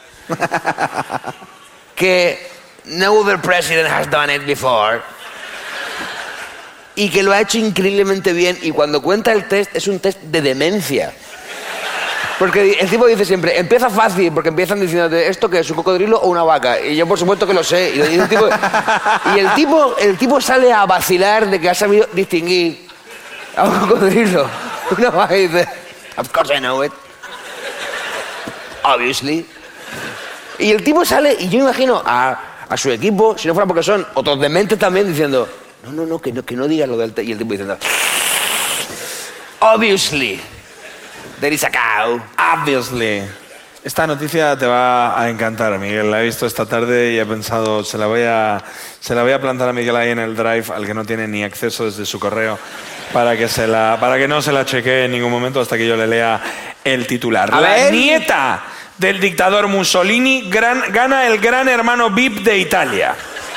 que no other president has done it before. Y que lo ha hecho increíblemente bien. Y cuando cuenta el test, es un test de demencia. Porque el tipo dice siempre, empieza fácil, porque empiezan diciéndote esto que es un cocodrilo o una vaca. Y yo por supuesto que lo sé. Y, y el, tipo, y el tipo, el tipo sale a vacilar de que ha sabido distinguir a un cocodrilo. Una vaca y dice, of course I know it. Obviously. Y el tipo sale, y yo imagino a, a su equipo, si no fuera porque son otros dementes también, diciendo, no, no, no, que no, que no digas lo del... Te y el tipo diciendo, obviously, there is a cow. Obviously. Esta noticia te va a encantar, Miguel. La he visto esta tarde y he pensado, se la voy a, se la voy a plantar a Miguel ahí en el drive, al que no tiene ni acceso desde su correo, para que, se la, para que no se la chequee en ningún momento hasta que yo le lea el titular. A la ver. nieta del dictador Mussolini gran, gana el Gran Hermano V I P de Italia.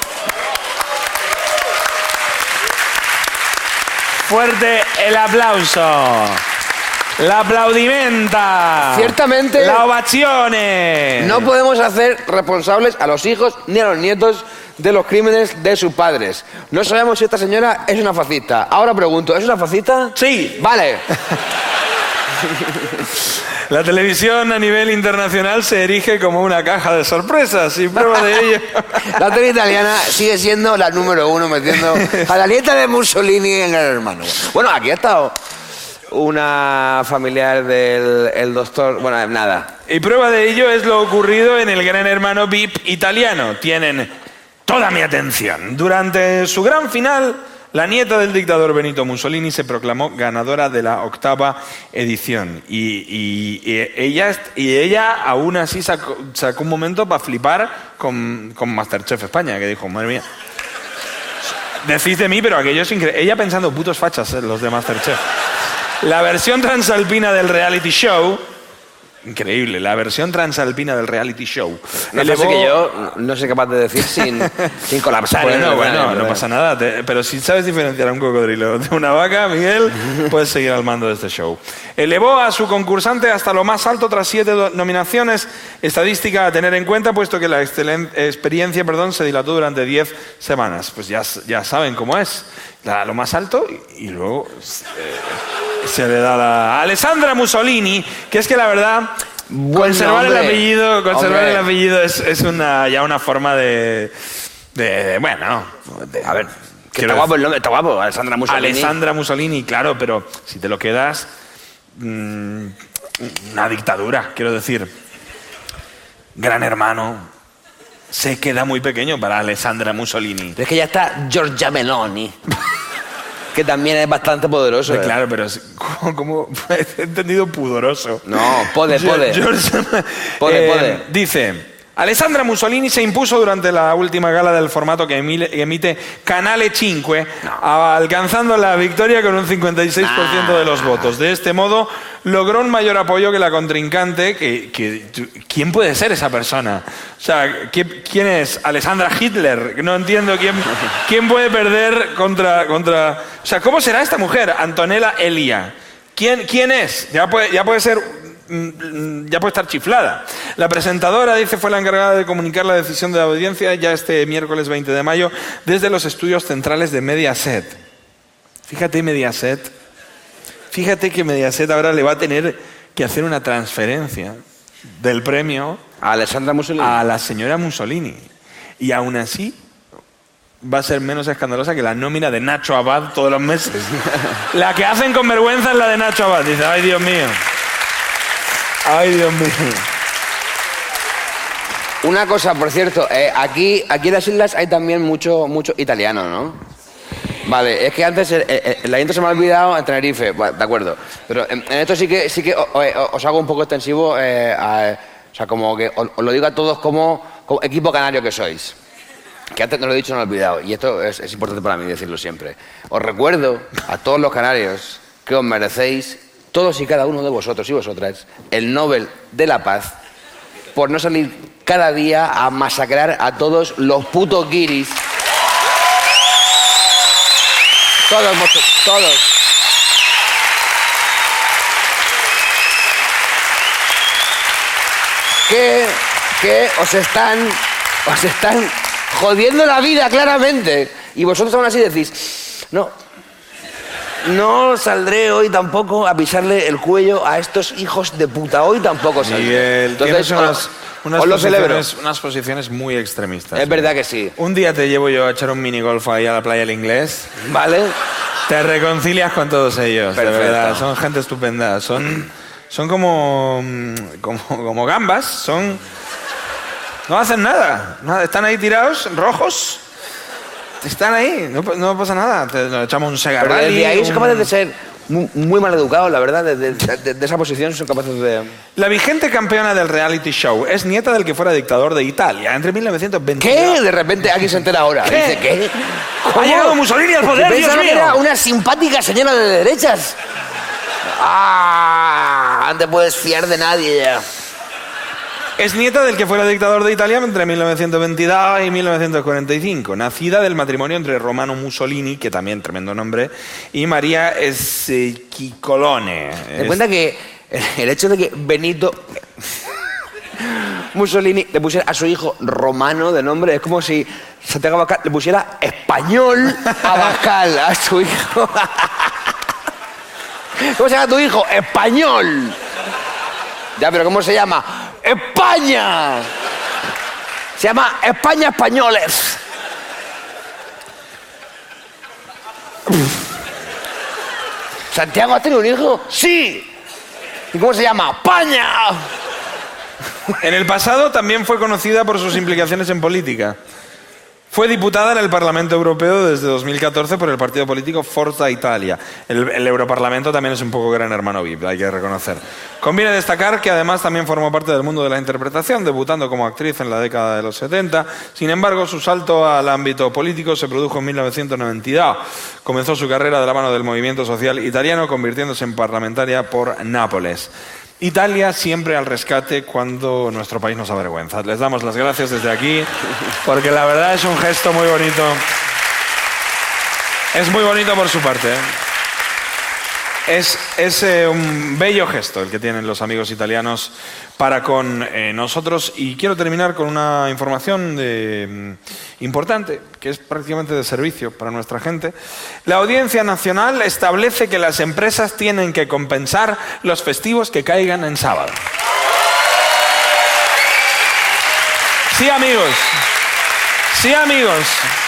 Fuerte el aplauso. La aplaudimenta. Ciertamente. La ovazione. No podemos hacer responsables a los hijos ni a los nietos de los crímenes de sus padres. No sabemos si esta señora es una fascista. Ahora pregunto, ¿es una fascista? Sí. Vale. La televisión a nivel internacional se erige como una caja de sorpresas y prueba de ello. La tele italiana sigue siendo la número uno metiendo a la nieta de Mussolini en el hermano. Bueno, aquí ha estado una familiar del el doctor... Bueno, nada. Y prueba de ello es lo ocurrido en el Gran Hermano V I P italiano. Tienen toda mi atención. Durante su gran final, la nieta del dictador Benito Mussolini se proclamó ganadora de la octava edición. Y, y, y, ella, y ella aún así sacó, sacó un momento para flipar con, con Masterchef España, que dijo, madre mía, decís de mí, pero aquello es increíble. Ella pensando, putos fachas, eh, los de Masterchef. La versión transalpina del reality show... Increíble, la versión transalpina del reality show. No elevó... sé que yo no soy capaz de decir sin, sin colapsar. Bueno, ¿eh? bueno, ¿verdad? no pasa nada. Te- pero si sabes diferenciar a un cocodrilo de una vaca, Miguel, puedes seguir al mando de este show. Elevó a su concursante hasta lo más alto tras siete do- nominaciones, estadística a tener en cuenta, puesto que la excelen- experiencia perdón, se dilató durante diez semanas. Pues ya, s- ya saben cómo es. La- lo más alto y, y luego... eh, se le da la... Alessandra Mussolini, que es que la verdad... Buen conservar nombre. el apellido, conservar Hombre. el apellido es, es una, ya una forma de... de bueno... de- A ver, que quiero está guapo el nombre, está guapo, Alessandra Mussolini. Alessandra Mussolini, claro, pero si te lo quedas... mmm, una dictadura, quiero decir. Gran Hermano se queda muy pequeño para Alessandra Mussolini. Pero es que ya está Giorgia Meloni, que también es bastante poderoso. Sí, ¿eh? claro, pero es- ¿cómo, cómo? He entendido pudoroso. No, pode, pode. George- Pode, eh, pode. Dice, Alessandra Mussolini se impuso durante la última gala del formato que emile- que emite Canale cinque, alcanzando la victoria con un cincuenta y seis por ciento de los votos. De este modo, logró un mayor apoyo que la contrincante. Que, que- ¿Quién puede ser esa persona? O sea, ¿qué- ¿quién es? ¿Alessandra Hitler? No entiendo quién, quién puede perder contra, contra... O sea, ¿cómo será esta mujer? Antonella Elia. ¿Quién, quién es? Ya puede, ya puede ser... ya puede estar chiflada. La presentadora, dice, fue la encargada de comunicar la decisión de la audiencia ya este miércoles veinte de mayo desde los estudios centrales de Mediaset. Fíjate, Mediaset. Fíjate que Mediaset ahora le va a tener que hacer una transferencia del premio A Alessandra Mussolini. a la señora Mussolini. Y aún así va a ser menos escandalosa que la nómina de Nacho Abad todos los meses. La que hacen con vergüenza es la de Nacho Abad. Dice, ay, Dios mío. Ay, Dios mío. Una cosa, por cierto, eh, aquí, aquí en las islas hay también mucho, mucho italiano, ¿no? Vale, es que antes el, el, el aliento se me ha olvidado en Tenerife, bueno, de acuerdo. Pero en, en esto sí que sí que o- o- os hago un poco extensivo, eh, a- o sea, como que os, os lo digo a todos como, como equipo canario que sois. Que antes no lo he dicho, no lo he olvidado. Y esto es, es importante para mí decirlo siempre. Os recuerdo a todos los canarios que os merecéis, todos y cada uno de vosotros y vosotras, el Nobel de la Paz por no salir cada día a masacrar a todos los putos guiris. Todos, vosotros, todos. Que, que os están, os están jodiendo la vida claramente. Y vosotros aún así decís, no, no saldré hoy tampoco a pisarle el cuello a estos hijos de puta. Hoy tampoco saldré. Miguel, Entonces, tienes unas, os, unas os lo celebro. posiciones, unas posiciones muy extremistas. Es verdad que sí. Un día te llevo yo a echar un minigolf ahí a la playa del Inglés. ¿Vale? Te reconcilias con todos ellos, Perfecto. de verdad. Son gente estupenda. Son, son como, como, como gambas. Son, no hacen nada. nada. Están ahí tirados, rojos. están ahí, no, no pasa nada. Te, nos echamos un Sega Pero Rally. desde ahí un... son capaces de ser muy, muy mal educados, la verdad. Desde de, de, de esa posición son capaces de... La vigente campeona del reality show es nieta del que fuera dictador de Italia entre mil novecientos veinte. ¿Qué? De repente aquí se entera ahora. ¿Qué? Dice, ¿qué? Ha llegado Mussolini al poder, Dios Pensaba que mío. era una simpática señora de derechas. Ah, no te puedes fiar de nadie ya. Es nieta del que fuera dictador de Italia entre mil novecientos veintidós y mil novecientos cuarenta y cinco, nacida del matrimonio entre Romano Mussolini, que también tremendo nombre, y María Schiccolone. Te cuenta que el hecho de que Benito Mussolini le pusiera a su hijo Romano de nombre es como si Santiago Abascal le pusiera español a Abascal a su hijo. ¿Cómo se llama tu hijo? Español. Ya, pero ¿cómo se llama? ¡España! Se llama España Españoles. ¿Santiago ha tenido un hijo? ¡Sí! ¿Y cómo se llama? ¡España! En el pasado también fue conocida por sus implicaciones en política. Fue diputada en el Parlamento Europeo desde dos mil catorce por el partido político Forza Italia. El, el Europarlamento también es un poco gran hermano V I P, hay que reconocer. Conviene destacar que además también formó parte del mundo de la interpretación, debutando como actriz en la década de los setenta. Sin embargo, su salto al ámbito político se produjo en mil novecientos noventa y dos. Comenzó su carrera de la mano del movimiento social italiano, convirtiéndose en parlamentaria por Nápoles. Italia siempre al rescate cuando nuestro país nos avergüenza. Les damos las gracias desde aquí, porque la verdad es un gesto muy bonito. Es muy bonito por su parte, ¿eh? Es, es eh, un bello gesto el que tienen los amigos italianos para con eh, nosotros. Y quiero terminar con una información de, mm, importante, que es prácticamente de servicio para nuestra gente. La Audiencia Nacional establece que las empresas tienen que compensar los festivos que caigan en sábado. Sí, amigos. Sí, amigos.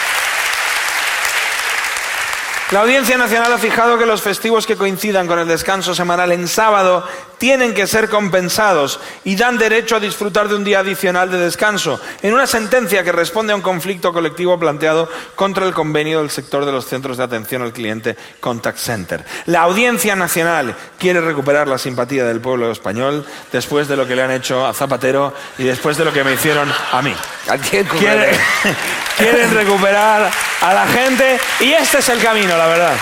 La Audiencia Nacional ha fijado que los festivos que coincidan con el descanso semanal en sábado tienen que ser compensados y dan derecho a disfrutar de un día adicional de descanso, en una sentencia que responde a un conflicto colectivo planteado contra el convenio del sector de los centros de atención al cliente Contact Center. La Audiencia Nacional quiere recuperar la simpatía del pueblo español después de lo que le han hecho a Zapatero y después de lo que me hicieron a mí. Quieren, quieren recuperar a la gente y este es el camino, la verdad.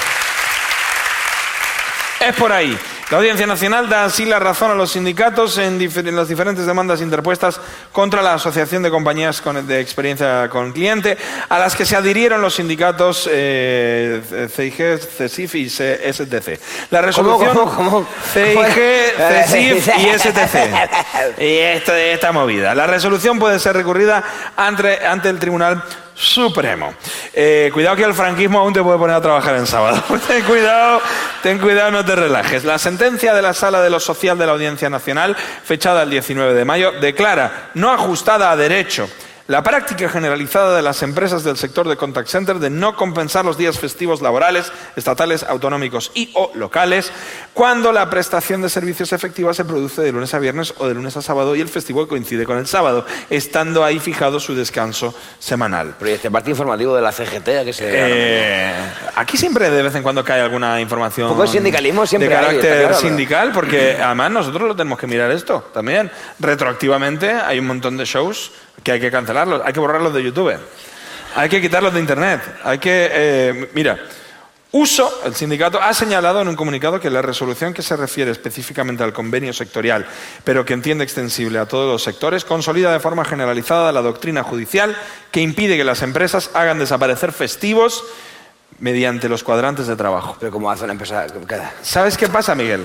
Es por ahí. La Audiencia Nacional da así la razón a los sindicatos en, dif en las diferentes demandas interpuestas contra la Asociación de Compañías con, de Experiencia con Cliente, a las que se adhirieron los sindicatos eh, C I G, C E S I F y S T C. La resolución... ¿Cómo, cómo, cómo? C I G, C E S I F y S T C. Y esta, esta movida. La resolución puede ser recurrida ante, ante el Tribunal Supremo. Eh, cuidado que el franquismo aún te puede poner a trabajar en sábado. ten cuidado, ten cuidado, no te relajes. La sentencia de la Sala de lo Social de la Audiencia Nacional, fechada el diecinueve de mayo, declara no ajustada a derecho la práctica generalizada de las empresas del sector de contact center de no compensar los días festivos laborales, estatales, autonómicos y o locales, cuando la prestación de servicios efectiva se produce de lunes a viernes o de lunes a sábado y el festivo coincide con el sábado, estando ahí fijado su descanso semanal. Pero ¿y este parte informativo de la C G T a qué se eh, Aquí siempre de vez en cuando cae alguna información un poco de sindicalismo siempre de hay, carácter está claro, sindical, porque además nosotros lo tenemos que mirar esto también. Retroactivamente hay un montón de shows que hay que cancelarlos, hay que borrarlos de YouTube, hay que quitarlos de Internet, hay que... Eh, mira, Uso, el sindicato, ha señalado en un comunicado que la resolución que se refiere específicamente al convenio sectorial, pero que entiende extensible a todos los sectores, consolida de forma generalizada la doctrina judicial que impide que las empresas hagan desaparecer festivos mediante los cuadrantes de trabajo. Pero ¿cómo hace una empresa? ¿Sabes qué pasa, Miguel?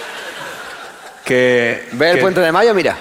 Que... ¿Ve el que Puente de Mayo? Mira.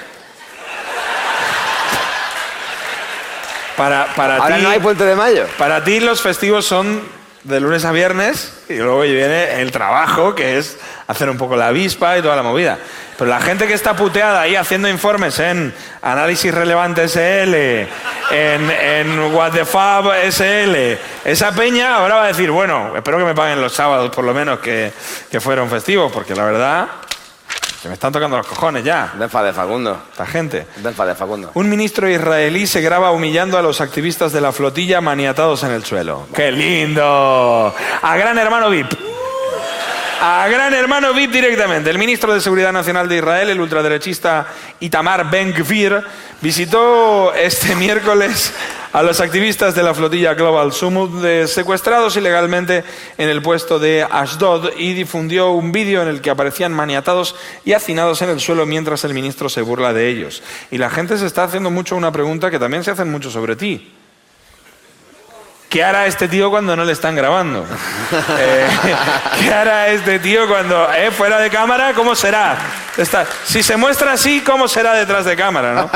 Para, para Ahora ti, no hay Puente de Mayo. Para ti los festivos son de lunes a viernes y luego viene el trabajo, que es hacer un poco la avispa y toda la movida. Pero la gente que está puteada ahí haciendo informes en Análisis Relevante S L, en, en What the Fab S L, esa peña ahora va a decir, bueno, espero que me paguen los sábados por lo menos que, que fueron festivos, porque la verdad... que me están tocando los cojones ya. De enfade, Facundo. Esta gente. De enfade, Facundo. Un ministro israelí se graba humillando a los activistas de la flotilla maniatados en el suelo. ¡Qué lindo! A Gran Hermano V I P. A Gran Hermano V I P directamente. El ministro de Seguridad Nacional de Israel, el ultraderechista Itamar Ben-Gvir, visitó este miércoles a los activistas de la flotilla Global Summit de secuestrados ilegalmente en el puesto de Ashdod y difundió un vídeo en el que aparecían maniatados y hacinados en el suelo mientras el ministro se burla de ellos. Y la gente se está haciendo mucho una pregunta que también se hacen mucho sobre ti. ¿Qué hará este tío cuando no le están grabando? Eh, ¿Qué hará este tío cuando, eh, fuera de cámara, cómo será? Está, si se muestra así, ¿cómo será detrás de cámara, no?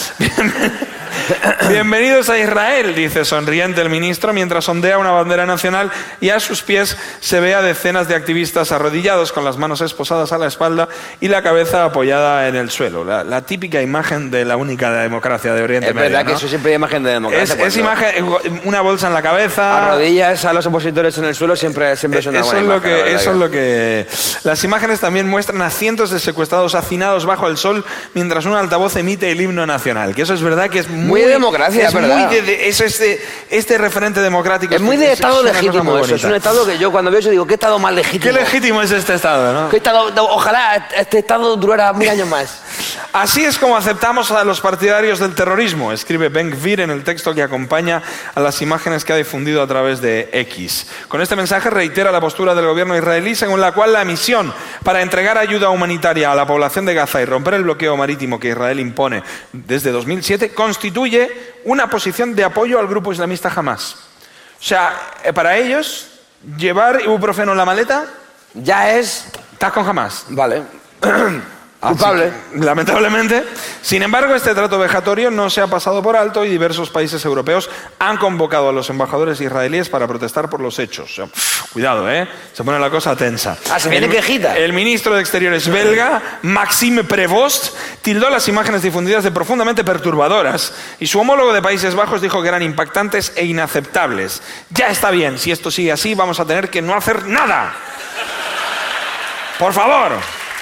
Bienvenidos a Israel, dice sonriente el ministro mientras ondea una bandera nacional y a sus pies se ve a decenas de activistas arrodillados con las manos esposadas a la espalda y la cabeza apoyada en el suelo. La, la típica imagen de la única democracia de Oriente Medio. Es verdad ¿no? que eso siempre es imagen de democracia. Es, cuando... es imagen, una bolsa en la cabeza. A rodillas a los opositores en el suelo siempre, siempre es una eso buena es lo imagen, que, Eso es lo que... Las imágenes también muestran a cientos de secuestrados hacinados bajo el sol mientras un altavoz emite el himno nacional. Que eso es verdad que es muy... Muy democracia, es ¿verdad? Muy de, de, eso es de, este referente democrático. Es muy de es, estado es legítimo eso. Es un estado que yo cuando veo eso digo, ¿qué estado más legítimo? Qué legítimo es este estado, ¿no? ¿Qué estado, ojalá este estado durara mil años más. Así es como aceptamos a los partidarios del terrorismo, escribe Ben-Gvir en el texto que acompaña a las imágenes que ha difundido a través de X. Con este mensaje reitera la postura del gobierno israelí según la cual la misión para entregar ayuda humanitaria a la población de Gaza y romper el bloqueo marítimo que Israel impone desde dos mil siete constituye una posición de apoyo al grupo islamista Hamas. O sea, para ellos, llevar ibuprofeno en la maleta ya es... Estás con Hamas. Vale. Culpable. Que, lamentablemente. Sin embargo, este trato vejatorio no se ha pasado por alto y diversos países europeos han convocado a los embajadores israelíes para protestar por los hechos. O sea, pff, cuidado, ¿eh? Se pone la cosa tensa. Ah, se viene quejita. El ministro de Exteriores belga, Maxime Prévost, tildó las imágenes difundidas de profundamente perturbadoras y su homólogo de Países Bajos dijo que eran impactantes e inaceptables. Ya está bien, si esto sigue así vamos a tener que no hacer nada. Por favor.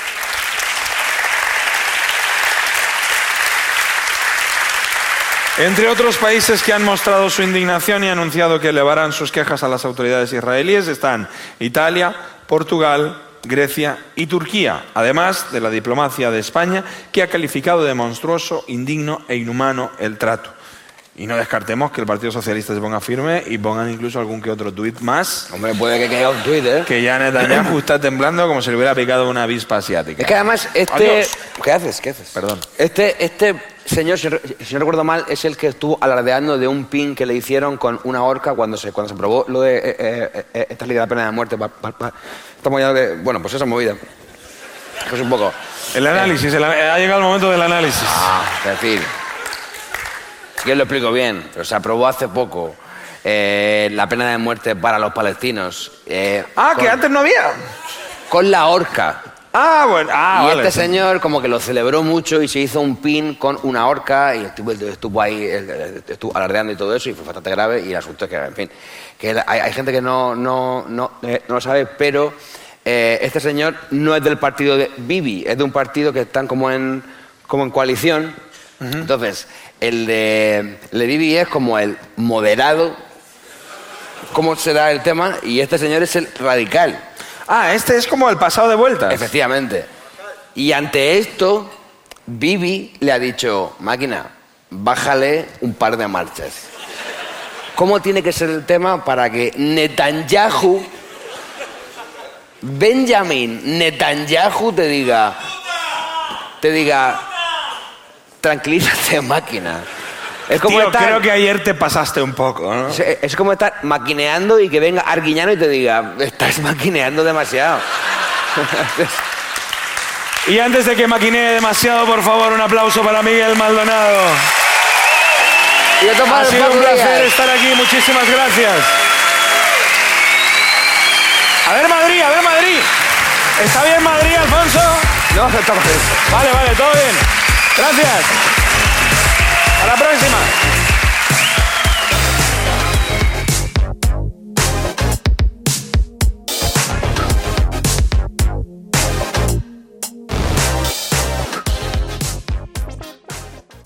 Entre otros países que han mostrado su indignación y anunciado que elevarán sus quejas a las autoridades israelíes están Italia, Portugal, Grecia y Turquía, además de la diplomacia de España, que ha calificado de monstruoso, indigno e inhumano el trato. Y no descartemos que el Partido Socialista se ponga firme y pongan incluso algún que otro tuit más. Hombre, puede que caiga un tuit, ¿eh? Que ya Netanyahu está temblando como si le hubiera picado una avispa asiática. Es que además este... Adiós. ¿Qué haces? ¿Qué haces? Perdón. Este, este señor, si, si no recuerdo mal, es el que estuvo alardeando de un pin que le hicieron con una horca cuando se, cuando se probó lo de eh, eh, eh, esta ley de la pena de muerte. Pa, pa, pa. Estamos ya que... Bueno, pues esa movida. Pues un poco... El análisis, el, ha llegado el momento del análisis. Ah, es decir... Si quieres lo explico bien, pero se aprobó hace poco eh, la pena de muerte para los palestinos. Eh, ah, con, que antes no había. Con la horca. Ah, bueno. Ah, y vale, este sí. señor como que lo celebró mucho y se hizo un pin con una horca y estuvo, estuvo ahí estuvo alardeando y todo eso y fue bastante grave y el asunto es que, en fin, que hay, hay gente que no, no, no, eh, no lo sabe, pero eh, este señor no es del partido de Bibi, es de un partido que están como en, como en coalición. Uh-huh. Entonces, el de, el de Bibi es como el moderado, ¿cómo será el tema? Y este señor es el radical. Ah, este es como el pasado de vueltas. Efectivamente. Y ante esto, Bibi le ha dicho, máquina, bájale un par de marchas. ¿Cómo tiene que ser el tema para que Netanyahu, Benjamin Netanyahu te diga, te diga, tranquilízate, máquina? Es como Tío, estar, creo que ayer te pasaste un poco, ¿no? es, es como estar maquineando y que venga Arguiñano y te diga, estás maquineando demasiado. Y antes de que maquinee demasiado, por favor, un aplauso para Miguel Maldonado. Y esto Ha sido un placer estar aquí, muchísimas gracias. A ver Madrid, a ver Madrid. ¿Está bien Madrid, Alfonso? No, está bien. Vale, vale, todo bien. Gracias. Hasta la próxima.